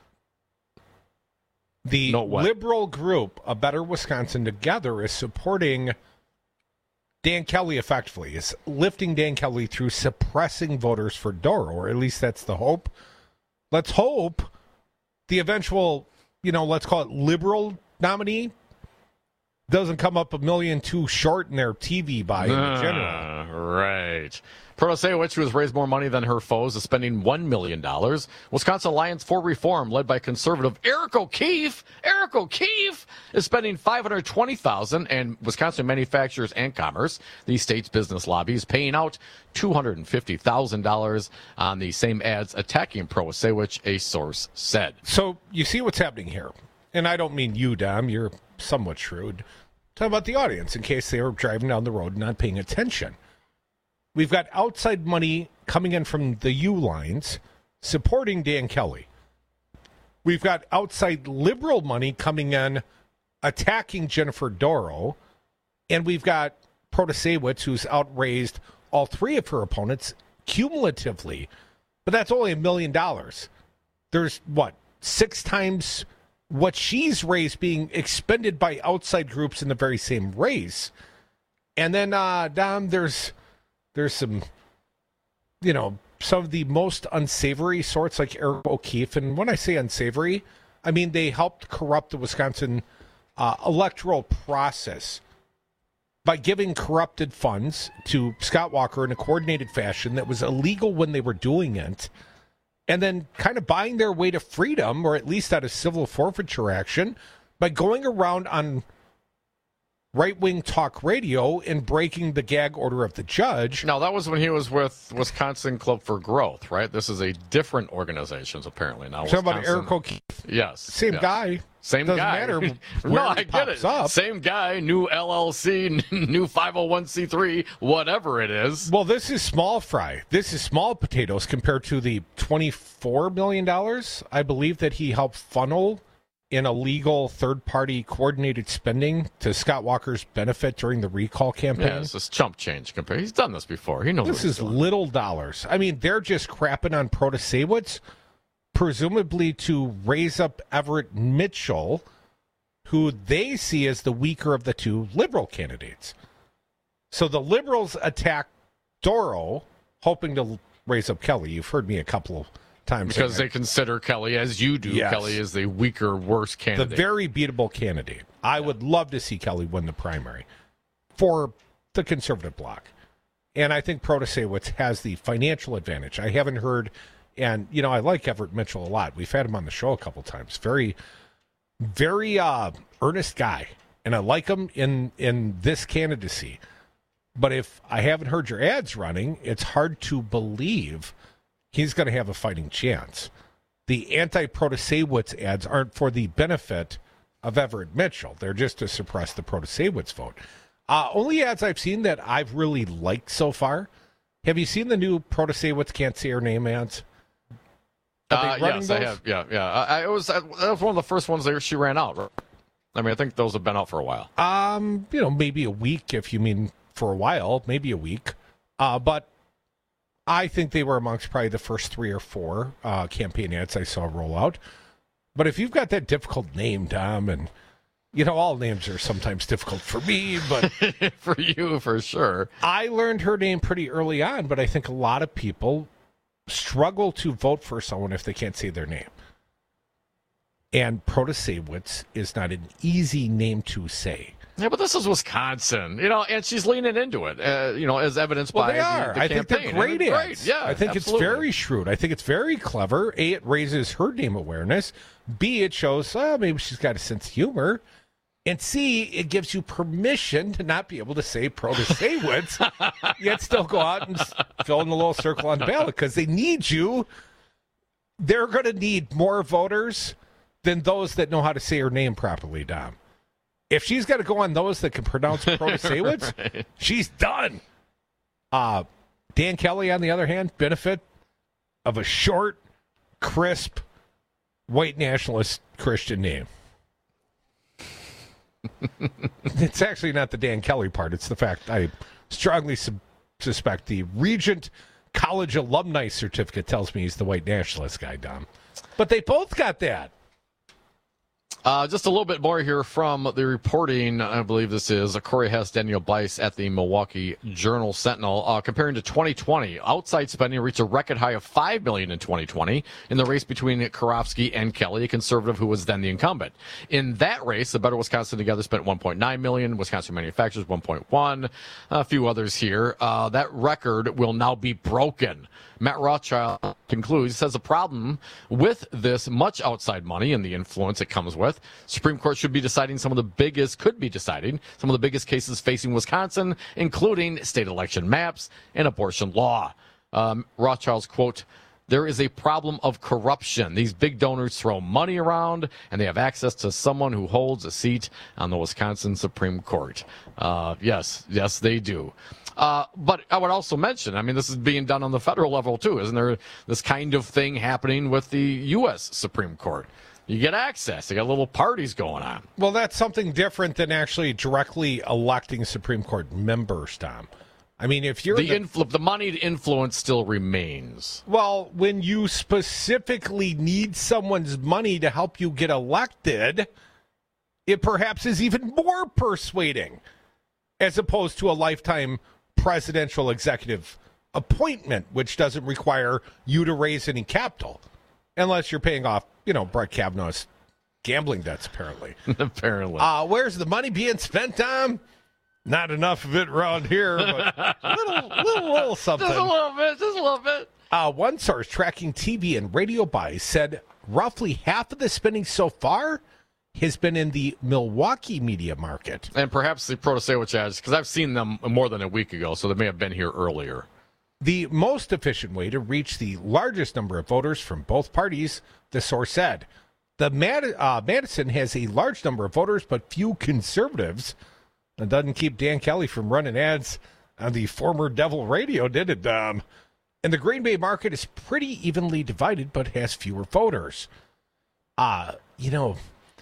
Speaker 16: The
Speaker 17: Note what?
Speaker 16: liberal group, A Better Wisconsin Together, is supporting Dan Kelly effectively, is lifting Dan Kelly through suppressing voters for Doro, or at least that's the hope. Let's hope the eventual, you know, let's call it liberal nominee doesn't come up a million too short in their T V buy in
Speaker 17: uh,
Speaker 16: general.
Speaker 17: Right. Protasewicz, who has raised more money than her foes, is spending one million dollars. Wisconsin Alliance for Reform, led by conservative Eric O'Keefe, Eric O'Keefe is spending five hundred twenty thousand dollars, and Wisconsin Manufacturers and Commerce, the state's business lobby, is paying out two hundred fifty thousand dollars on the same ads attacking Protasewicz, a source said.
Speaker 16: So you see what's happening here. And I don't mean you, Dom. You're somewhat shrewd. Talk about the audience in case they were driving down the road and not paying attention. We've got outside money coming in from the U lines supporting Dan Kelly. We've got outside liberal money coming in attacking Jennifer Dorow. And we've got Protasewicz, who's outraised all three of her opponents cumulatively. But that's only a million dollars. There's, what, six times what she's raised being expended by outside groups in the very same race. And then, uh, Dom, there's there's some, you know, some of the most unsavory sorts like Eric O'Keefe. And when I say unsavory, I mean they helped corrupt the Wisconsin uh, electoral process by giving corrupted funds to Scott Walker in a coordinated fashion that was illegal when they were doing it, and then kind of buying their way to freedom, or at least out of civil forfeiture action, by going around on right-wing talk radio and breaking the gag order of the judge.
Speaker 17: Now, that was when he was with Wisconsin Club for Growth, right? This is a different organization, apparently. Now,
Speaker 16: talking about Eric O'Keefe.
Speaker 17: Yes.
Speaker 16: Same
Speaker 17: yes.
Speaker 16: guy.
Speaker 17: Same
Speaker 16: Doesn't
Speaker 17: guy.
Speaker 16: matter where
Speaker 17: No, I
Speaker 16: it
Speaker 17: get it.
Speaker 16: Up.
Speaker 17: Same guy, new L L C, new five oh one c three, whatever it is.
Speaker 16: Well, this is small fry. This is small potatoes compared to the twenty-four million dollars, I believe, that he helped funnel in illegal third-party coordinated spending to Scott Walker's benefit during the recall campaign.
Speaker 17: Yeah, it's just chump change compared. He's done this before. He knows
Speaker 16: this
Speaker 17: what he's
Speaker 16: is
Speaker 17: doing.
Speaker 16: little dollars. I mean, they're just crapping on Protasewicz, presumably to raise up Everett Mitchell, who they see as the weaker of the two liberal candidates. So the liberals attack Dorow, hoping to raise up Kelly. You've heard me a couple of times.
Speaker 17: Because they consider Kelly, as you do,
Speaker 16: Yes.
Speaker 17: Kelly is the weaker, worse candidate.
Speaker 16: The very beatable candidate. I yeah. would love to see Kelly win the primary for the conservative bloc. And I think Protasewicz has the financial advantage. I haven't heard, and, you know, I like Everett Mitchell a lot. We've had him on the show a couple times. Very, very uh, earnest guy. And I like him in, in this candidacy. But if I haven't heard your ads running, it's hard to believe he's going to have a fighting chance. The anti-Protasewicz ads aren't for the benefit of Everett Mitchell. They're just to suppress the Protasewicz vote. Uh, only ads I've seen that I've really liked so far. Have you seen the new Protasewicz can't say her name ads?
Speaker 17: Uh, yes, those? I have. Yeah, yeah. I, I was that was one of the first ones that she ran out. Right? I mean, I think those have been out for a while.
Speaker 16: Um, you know, maybe a week if you mean for a while, maybe a week. Uh, but I think they were amongst probably the first three or four uh, campaign ads I saw roll out. But if you've got that difficult name, Tom, and, you know, all names are sometimes difficult for me, but
Speaker 17: for you, for sure.
Speaker 16: I learned her name pretty early on, but I think a lot of people struggle to vote for someone if they can't say their name. And Protasewicz is not an easy name to say.
Speaker 17: Yeah, but this is Wisconsin, you know, and she's leaning into it, uh, you know, as evidenced
Speaker 16: well,
Speaker 17: by
Speaker 16: they are.
Speaker 17: the, the
Speaker 16: I
Speaker 17: campaign.
Speaker 16: think they're great
Speaker 17: they're
Speaker 16: ads.
Speaker 17: Great. Yeah,
Speaker 16: I think
Speaker 17: absolutely.
Speaker 16: it's very shrewd. I think it's very clever. A, it raises her name awareness. B, it shows, oh, maybe she's got a sense of humor. And C, it gives you permission to not be able to say Protasewicz, yet still go out and fill in the little circle on the ballot because they need you. They're going to need more voters than those that know how to say her name properly, Dom. If she's got to go on those that can pronounce Protasewicz, right. She's done. Uh, Dan Kelly, on the other hand, benefit of a short, crisp, white nationalist Christian name. It's actually not the Dan Kelly part. It's the fact I strongly su- suspect the Regent College alumni certificate tells me he's the white nationalist guy, Dom. But they both got that.
Speaker 17: Uh, just a little bit more here from the reporting. I believe this is Corey Hess, Daniel Bice at the Milwaukee Journal Sentinel. Uh, comparing to twenty twenty, outside spending reached a record high of five million dollars in twenty twenty in the race between Karofsky and Kelly, a conservative who was then the incumbent. In that race, the Better Wisconsin Together spent one point nine million dollars, Wisconsin Manufacturers one point one, a few others here. Uh, that record will now be broken. Matt Rothschild concludes, says the problem with this much outside money and the influence it comes with, Supreme Court should be deciding some of the biggest, could be deciding some of the biggest cases facing Wisconsin, including state election maps and abortion law. Um, Rothschild's quote, there is a problem of corruption. These big donors throw money around, and they have access to someone who holds a seat on the Wisconsin Supreme Court. Uh, yes, yes, they do. Uh, but I would also mention, I mean, this is being done on the federal level, too. Isn't there this kind of thing happening with the U S Supreme Court? You get access. You got little parties going on.
Speaker 16: Well, that's something different than actually directly electing Supreme Court members, Tom. I mean, if you're...
Speaker 17: The,
Speaker 16: the,
Speaker 17: influ- the moneyed influence still remains.
Speaker 16: Well, when you specifically need someone's money to help you get elected, it perhaps is even more persuading as opposed to a lifetime presidential executive appointment, which doesn't require you to raise any capital, unless you're paying off, you know, Brett Kavanaugh's gambling debts, apparently.
Speaker 17: apparently.
Speaker 16: Uh, where's the money being spent, Tom? Not enough of it around here, but a little, little, little something.
Speaker 17: Just a little bit, just a little bit.
Speaker 16: Uh, one source tracking T V and radio buys said roughly half of the spending so far has been in the Milwaukee media market.
Speaker 17: And perhaps the Protasewicz ads, because I've seen them more than a week ago, so they may have been here earlier.
Speaker 16: The most efficient way to reach the largest number of voters from both parties, the source said. The Mad- uh, Madison has a large number of voters, but few conservatives. That doesn't keep Dan Kelly from running ads on the former Devil Radio, did it, Dom? And the Green Bay market is pretty evenly divided, but has fewer voters. Uh, you know...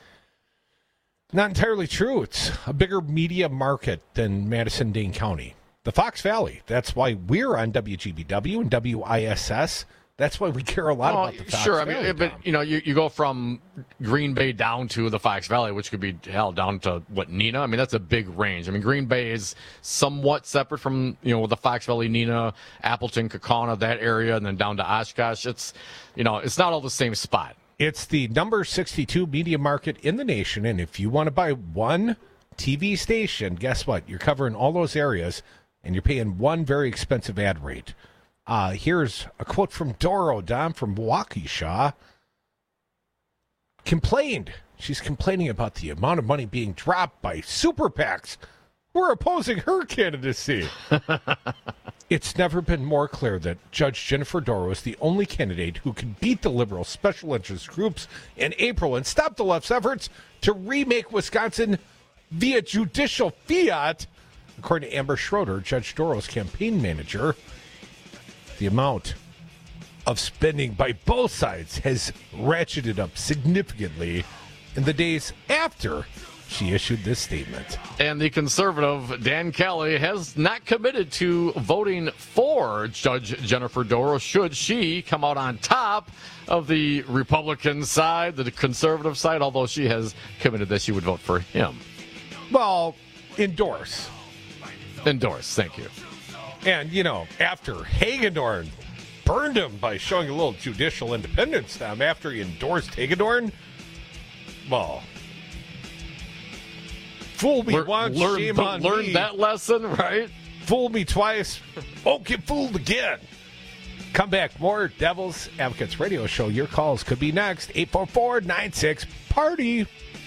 Speaker 16: Not entirely true. It's a bigger media market than Madison-Dane County. The Fox Valley, that's why we're on W G B W and W I S S. That's why we care a lot
Speaker 17: well,
Speaker 16: about the Fox
Speaker 17: sure,
Speaker 16: Valley.
Speaker 17: I mean, but, you know, you, you go from Green Bay down to the Fox Valley, which could be, hell, down to, what, Neenah? I mean, that's a big range. I mean, Green Bay is somewhat separate from, you know, the Fox Valley, Neenah, Appleton, Kaukauna, that area, and then down to Oshkosh. It's, you know, it's not all the same spot.
Speaker 16: It's the number sixty-two media market in the nation, and if you want to buy one T V station, guess what? You're covering all those areas, and you're paying one very expensive ad rate. Uh, here's a quote from Doro, Dom, from Waukesha. Complained. She's complaining about the amount of money being dropped by super PACs who are opposing her candidacy. It's never been more clear that Judge Jennifer Doro is the only candidate who can beat the liberal special interest groups in April and stop the left's efforts to remake Wisconsin via judicial fiat. According to Amber Schroeder, Judge Doro's campaign manager, the amount of spending by both sides has ratcheted up significantly in the days after she issued this statement.
Speaker 17: And the conservative, Dan Kelly, has not committed to voting for Judge Jennifer Doro should she come out on top of the Republican side, the conservative side, although she has committed that she would vote for him.
Speaker 16: Well, endorse.
Speaker 17: Endorse, thank you.
Speaker 16: And, you know, after Hagedorn burned him by showing a little judicial independence them after he endorsed Hagedorn, well... Fool me
Speaker 17: Lear,
Speaker 16: once,
Speaker 17: learn,
Speaker 16: shame on
Speaker 17: learn
Speaker 16: me.
Speaker 17: that lesson, right?
Speaker 16: Fool me twice, won't get fooled again. Come back, more Devil's Advocates Radio Show. Your calls could be next. eight four four, nine six, party.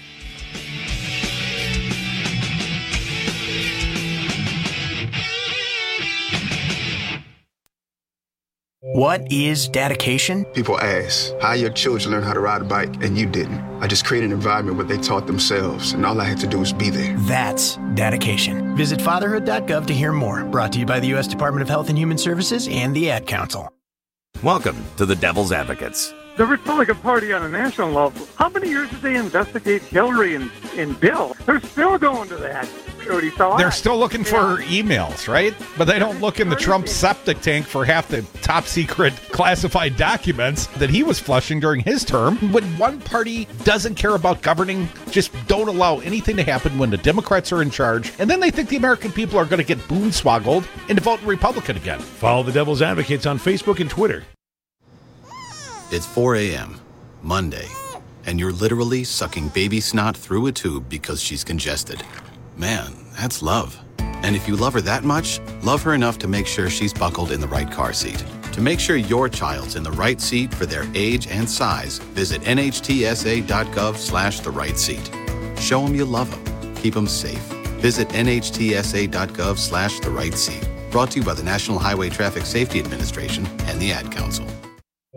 Speaker 9: What is dedication?
Speaker 11: People ask, how your children learn how to ride a bike, and you didn't. I just created an environment where they taught themselves, and all I had to do was be there.
Speaker 9: That's dedication. Visit fatherhood dot gov to hear more. Brought to you by the U S Department of Health and Human Services and the Ad Council.
Speaker 10: Welcome to the Devil's Advocates.
Speaker 13: The Republican Party on a national level, how many years did they investigate Hillary and, and Bill? They're still going to that. So
Speaker 16: They're still looking for emails, right? But they don't look in the Trump septic tank for half the top secret classified documents that he was flushing during his term. When one party doesn't care about governing, just don't allow anything to happen when the Democrats are in charge, and then they think the American people are going to get boonswoggled into voting Republican again.
Speaker 2: Follow the Devil's Advocates on Facebook and Twitter.
Speaker 14: It's four a.m., Monday, and you're literally sucking baby snot through a tube because she's congested. Man, that's love. And if you love her that much, love her enough to make sure she's buckled in the right car seat. To make sure your child's in the right seat for their age and size, visit N H T S A dot gov slash the right seat. Show them you love them. Keep them safe. Visit N H T S A dot gov slash the right seat. Brought to you by the National Highway Traffic Safety Administration and the Ad Council.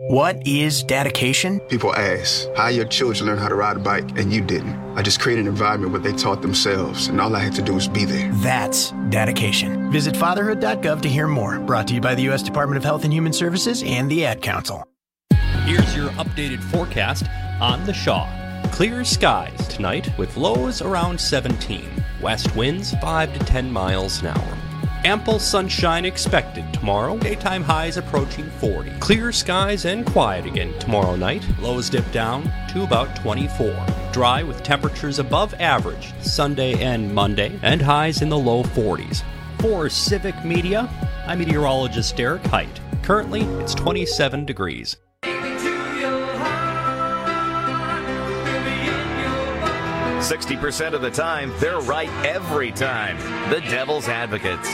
Speaker 9: What is dedication?
Speaker 11: People ask, how your children learn how to ride a bike, and you didn't. I just created an environment where they taught themselves, and all I had to do was be there.
Speaker 9: That's dedication. Visit fatherhood dot gov to hear more. Brought to you by the U S Department of Health and Human Services and the Ad Council.
Speaker 4: Here's your updated forecast on the Shaw. Clear skies tonight with lows around seventeen. West winds five to ten miles an hour. Ample sunshine expected tomorrow. Daytime highs approaching forty. Clear skies and quiet again tomorrow night. Lows dip down to about twenty-four. Dry with temperatures above average Sunday and Monday, and highs in the low forties. For Civic Media, I'm meteorologist Derek Height. Currently, it's twenty-seven degrees.
Speaker 30: sixty percent of the time, they're right every time. The Devil's Advocates.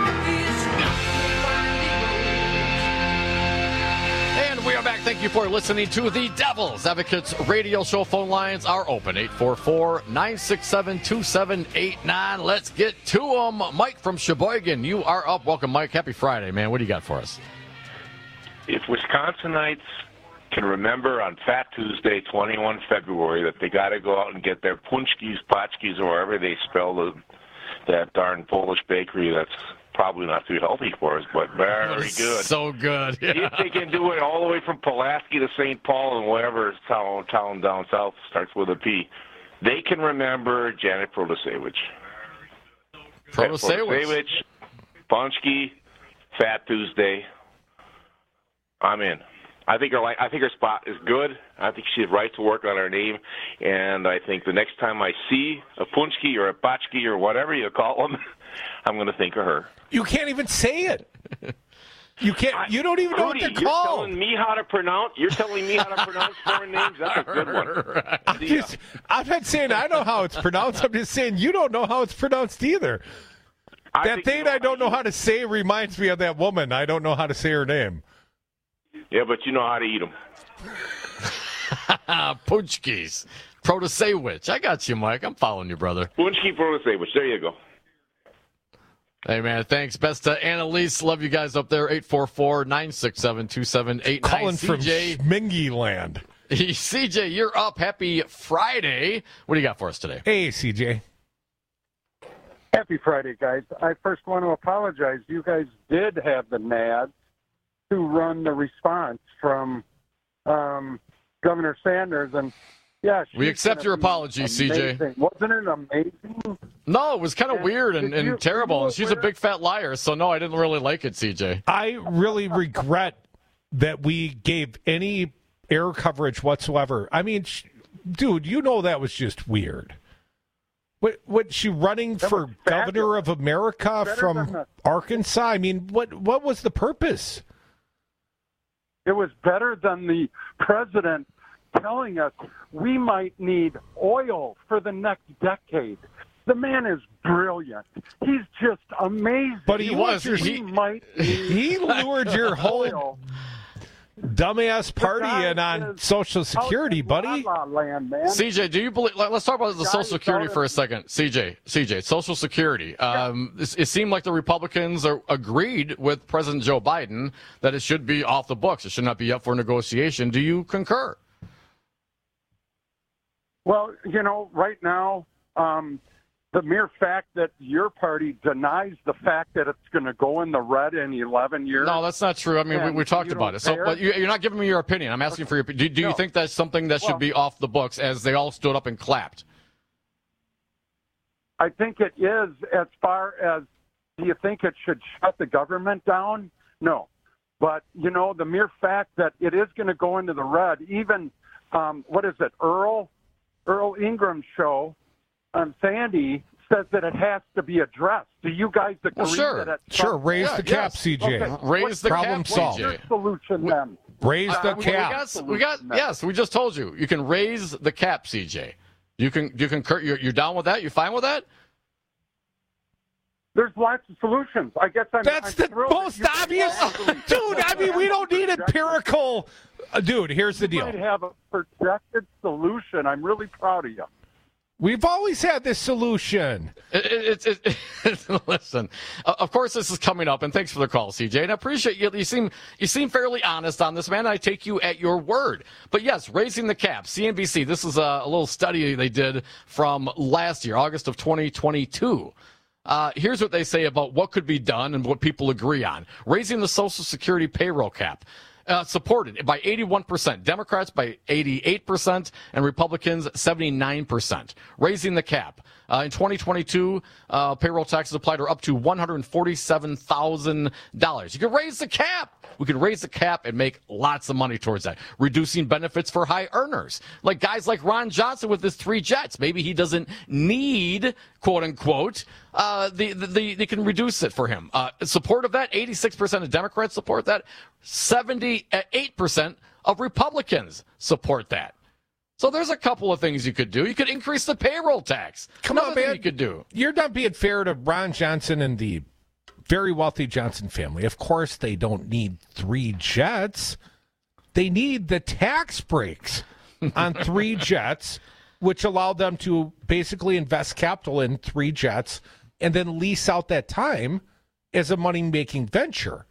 Speaker 17: And we are back. Thank you for listening to the Devil's Advocates radio show. Phone lines are open. eight four four, nine six seven, two seven eight nine. Let's get to them. Mike from Sheboygan, you are up. Welcome, Mike. Happy Friday, man. What do you got for us?
Speaker 5: If Wisconsinites can remember on Fat Tuesday, twenty-first February, that they got to go out and get their punchkis, potchkis, or wherever they spell the, that darn Polish bakery that's probably not too healthy for us, but very good.
Speaker 17: So good. Yeah.
Speaker 5: See if they can do it all the way from Pulaski to Saint Paul and whatever town, town down south starts with a P. They can remember Janet Protasewicz.
Speaker 17: Protasewicz.
Speaker 5: Punchki, Fat Tuesday. I'm in. I think her I think her spot is good. I think she's right to work on her name, and I think the next time I see a punchki or a botchki or whatever you call them, I'm going to think of her.
Speaker 16: You can't even say it. You can't. You don't even
Speaker 5: Rudy,
Speaker 16: know what they're
Speaker 5: you're
Speaker 16: called.
Speaker 5: telling me how to pronounce. You're telling me how to pronounce foreign names. That's a good one.
Speaker 16: I'm, just, I'm not saying I know how it's pronounced. I'm just saying you don't know how it's pronounced either.
Speaker 5: I
Speaker 16: that thing you know I don't know how to say reminds me of that woman. I don't know how to say her name.
Speaker 5: Yeah, but you know how to eat them.
Speaker 17: Punchkis. Protasewicz. I got you, Mike. I'm following you, brother.
Speaker 5: Punchki Protasewicz. There you go.
Speaker 17: Hey, man, thanks. Best to Annalise. Love you guys up there. eight four four, nine six seven, two seven eight nine.
Speaker 16: Calling
Speaker 17: C J.
Speaker 16: from Schmingy land.
Speaker 17: C J, you're up. Happy Friday. What do you got for us today?
Speaker 16: Hey, C J.
Speaker 13: Happy Friday, guys. I first want to apologize. You guys did have the N A D to run the response from um, Governor Sanders, and yeah,
Speaker 17: we accept your apology,
Speaker 13: amazing.
Speaker 17: C J.
Speaker 13: Wasn't it amazing?
Speaker 17: No, it was kind of weird and, and
Speaker 13: you,
Speaker 17: terrible, and she's a
Speaker 13: where?
Speaker 17: big fat liar, so no, I didn't really like it, C J.
Speaker 16: I really regret that we gave any air coverage whatsoever. I mean, sh- dude, you know that was just weird. What, what she running
Speaker 13: that
Speaker 16: for governor of America
Speaker 13: Better
Speaker 16: from
Speaker 13: the-
Speaker 16: Arkansas? I mean, what what was the purpose?
Speaker 13: It was better than the president telling us we might need oil for the next decade. The man is brilliant. He's just amazing.
Speaker 16: But he,
Speaker 17: He was.
Speaker 16: Your,
Speaker 13: He
Speaker 16: he,
Speaker 13: might
Speaker 16: he lured your whole
Speaker 13: oil.
Speaker 16: dumbass party
Speaker 13: guy
Speaker 16: in on
Speaker 13: is
Speaker 16: Social Security,
Speaker 13: out in
Speaker 16: buddy.
Speaker 13: La La Land, man.
Speaker 17: C J, do you believe? let- Let's talk about the
Speaker 13: Guy
Speaker 17: Social
Speaker 13: is
Speaker 17: Security
Speaker 13: out
Speaker 17: for a
Speaker 13: in-
Speaker 17: second. C J, C J, Social Security. Um, it, it seemed like the Republicans are, agreed with President Joe Biden that it should be off the books. It should not be up for negotiation. Do you concur?
Speaker 13: Well, you know, right now, um, the mere fact that your party denies the fact that it's going to go in the red in eleven years.
Speaker 17: No, that's not true. I mean, we,
Speaker 13: And
Speaker 17: we talked
Speaker 13: you
Speaker 17: about
Speaker 13: don't
Speaker 17: it. So,
Speaker 13: care?
Speaker 17: but you, you're not giving me your opinion. I'm asking for your. Do, do you
Speaker 13: No.
Speaker 17: think that's something that should
Speaker 13: Well-
Speaker 17: be off the books, as they all stood up and clapped?
Speaker 13: I think it is. As far as, do you think it should shut the government down? No. But, you know, the mere fact that it is going to go into the red, even, um, what is it, Earl, Earl Ingram's show on Sandy says that it has to be addressed. Do you guys agree
Speaker 17: Well, sure.
Speaker 13: that it's
Speaker 16: Sure, raise
Speaker 17: Yeah,
Speaker 16: the cap,
Speaker 17: yes.
Speaker 16: C J.
Speaker 13: Okay.
Speaker 17: Raise the
Speaker 16: Problem
Speaker 17: cap,
Speaker 16: solved.
Speaker 17: C
Speaker 13: your
Speaker 17: J.
Speaker 13: solution then?
Speaker 16: Raise the
Speaker 17: Uh, we-
Speaker 16: cap.
Speaker 17: We got, we got, yes, we just told you. You can raise the cap, C J. You can, you can, you're, you're down with that? You fine with that?
Speaker 13: There's lots of solutions. I guess I'm.
Speaker 16: That's
Speaker 13: I'm
Speaker 16: the
Speaker 13: thrilled that
Speaker 16: most
Speaker 13: you guys
Speaker 16: obvious.
Speaker 13: have solutions.
Speaker 16: Dude, I mean, we don't need empirical. Uh, dude, here's the
Speaker 13: You
Speaker 16: deal.
Speaker 13: might have a projected solution. I'm really proud of you.
Speaker 16: We've always had this solution.
Speaker 17: It's it, it, it, listen. Uh, of course, this is coming up, and thanks for the call, C J. And I appreciate you. You seem you seem fairly honest on this, man. I take you at your word. But yes, raising the cap. C N B C. This is a, a little study they did from last year, August of twenty twenty-two. Uh, here's what they say about what could be done and what people agree on. Raising the Social Security payroll cap. Uh, supported by eighty-one percent, Democrats by eighty-eight percent, and Republicans seventy-nine percent. Raising the cap. Uh, in twenty twenty-two, uh, payroll taxes applied are up to one hundred forty-seven thousand dollars. You could raise the cap. We could raise the cap and make lots of money towards that. Reducing benefits for high earners. Like guys like Ron Johnson with his three jets. Maybe he doesn't need, quote unquote, uh, the, the, the, they can reduce it for him. Uh, support of that, eighty-six percent of Democrats support that. seventy-eight percent of Republicans support that. So there's a couple of things you could do. You could increase the payroll tax.
Speaker 16: Come
Speaker 17: Another
Speaker 16: on,
Speaker 17: thing
Speaker 16: man.
Speaker 17: you could do.
Speaker 16: You're not being fair to Ron Johnson and the very wealthy Johnson family. Of course, they don't need three jets. They need the tax breaks on three jets, which allow them to basically invest capital in three jets and then lease out that time as a money-making venture.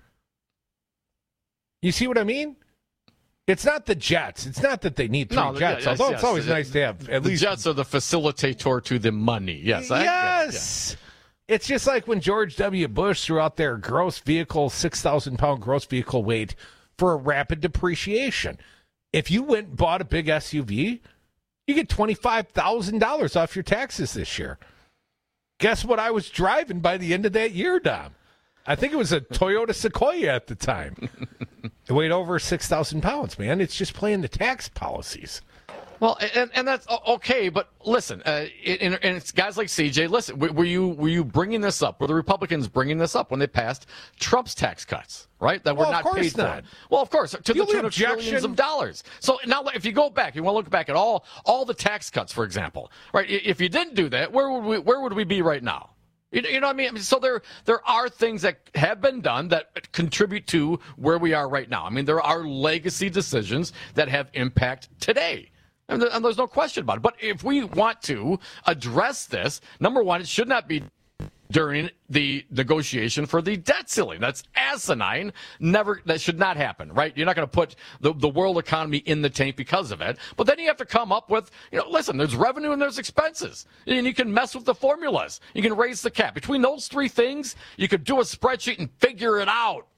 Speaker 16: You see what I mean? It's not the jets. It's not that they need three
Speaker 17: No,
Speaker 16: jets,
Speaker 17: yes,
Speaker 16: although
Speaker 17: yes.
Speaker 16: it's always
Speaker 17: The-
Speaker 16: nice to have at
Speaker 17: the
Speaker 16: least...
Speaker 17: jets are the facilitator to the money. Yes. I-
Speaker 16: Yes. It's just like when George W. Bush threw out their gross vehicle, six thousand pound gross vehicle weight for a rapid depreciation. If you went and bought a big S U V, you get twenty-five thousand dollars off your taxes this year. Guess what I was driving by the end of that year, Dom? I think it was a Toyota Sequoia at the time. It weighed over six thousand pounds, man. It's just playing the tax policies.
Speaker 17: Well, and, and that's okay, but listen, uh, and, and it's guys like C J. Listen, were you were you bringing this up? Were the Republicans bringing this up when they passed Trump's tax cuts? Right, that
Speaker 16: Well,
Speaker 17: were
Speaker 16: of
Speaker 17: not
Speaker 16: course
Speaker 17: paid
Speaker 16: not.
Speaker 17: for. Well, of course, to
Speaker 16: The
Speaker 17: the
Speaker 16: only
Speaker 17: tune of
Speaker 16: objection-
Speaker 17: trillions of dollars. So now, if you go back, you want to look back at all all the tax cuts, for example, right? If you didn't do that, where would we where would we be right now? You know, you know what I mean? I mean? So there there are things that have been done that contribute to where we are right now. I mean, there are legacy decisions that have impact today. And, there, and there's no question about it. But if we want to address this, number one, it should not be during the negotiation for the debt ceiling. That's asinine. Never, that should not happen, right? You're not going to put the, the world economy in the tank because of it. But then you have to come up with, you know, listen, there's revenue and there's expenses. And you can mess with the formulas. You can raise the cap. Between those three things, you could do a spreadsheet and figure it out.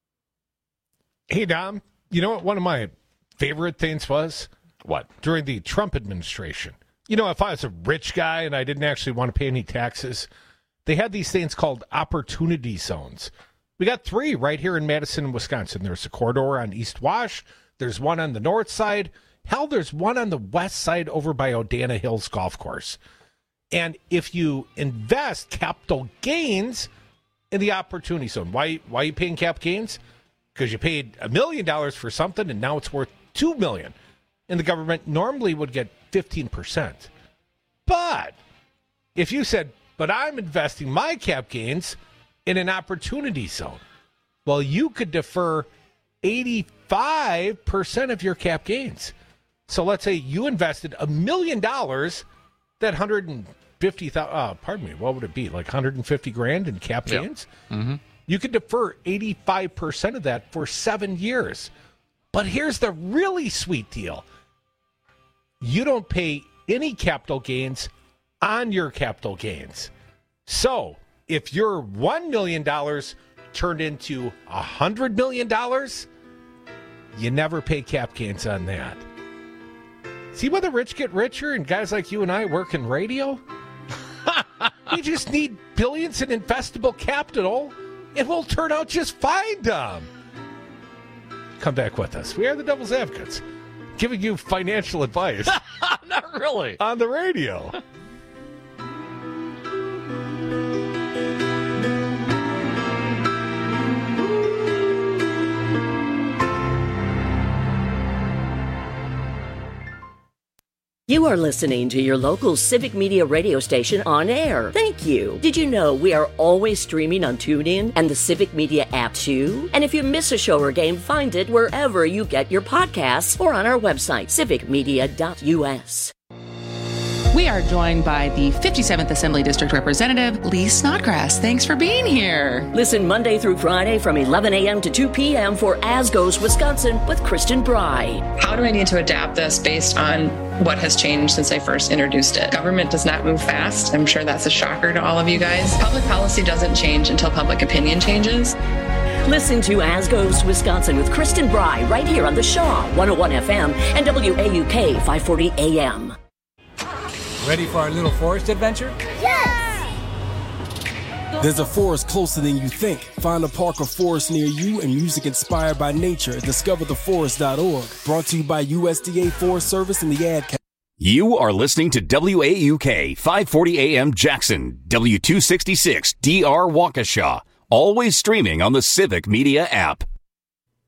Speaker 16: Hey, Dom, you know what one of my favorite things was?
Speaker 17: What?
Speaker 16: During the Trump administration. You know, if I was a rich guy and I didn't actually want to pay any taxes, they had these things called opportunity zones. We got three right here in Madison, Wisconsin. There's a corridor on East Wash. There's one on the north side. Hell, there's one on the west side over by Odana Hills Golf Course. And if you invest capital gains in the opportunity zone, why, why are you paying cap gains? Because you paid a million dollars for something and now it's worth two million dollars. And the government normally would get fifteen percent. But if you said, but I'm investing my cap gains in an opportunity zone, well, you could defer eighty-five percent of your cap gains. So let's say you invested a million dollars, that one hundred fifty thousand, uh, pardon me, what would it be? Like one hundred fifty grand in cap
Speaker 17: Yeah.
Speaker 16: gains?
Speaker 17: Mm-hmm.
Speaker 16: You could defer eighty-five percent of that for seven years. But here's the really sweet deal. You don't pay any capital gains on your capital gains. So if your one million dollars turned into one hundred million dollars, you never pay cap gains on that. See why the rich get richer and guys like you and I work in radio? We just need billions in investable capital and we'll turn out just fine, Dom. Come back with us. We are the Devil's Advocates, giving you financial advice.
Speaker 17: Not really.
Speaker 16: On the radio.
Speaker 1: You are listening to your local Civic Media radio station on air. Thank you. Did you know we are always streaming on TuneIn and the Civic Media app too? And if you miss a show or game, find it wherever you get your podcasts or on our website, civic media dot u s.
Speaker 6: We are joined by the fifty-seventh Assembly District Representative, Lee Snodgrass. Thanks for being here.
Speaker 1: Listen Monday through Friday from eleven a.m. to two p.m. for As Goes Wisconsin with Kristen Bry.
Speaker 7: How do I need to adapt this based on what has changed since I first introduced it? Government does not move fast. I'm sure that's a shocker to all of you guys. Public policy doesn't change until public opinion changes.
Speaker 1: Listen to As Goes Wisconsin with Kristen Bry right here on the Shaw one oh one F M and W A U K five forty A M.
Speaker 12: Ready for our little forest adventure?
Speaker 15: Yes! There's a forest closer than you think. Find a park or forest near you and music inspired by nature at discover the forest dot org. Brought to you by U S D A Forest Service and the Ad Council.
Speaker 10: You are listening to W A U K five forty A M Jackson, W two sixty-six D R Waukesha. Always streaming on the Civic Media app.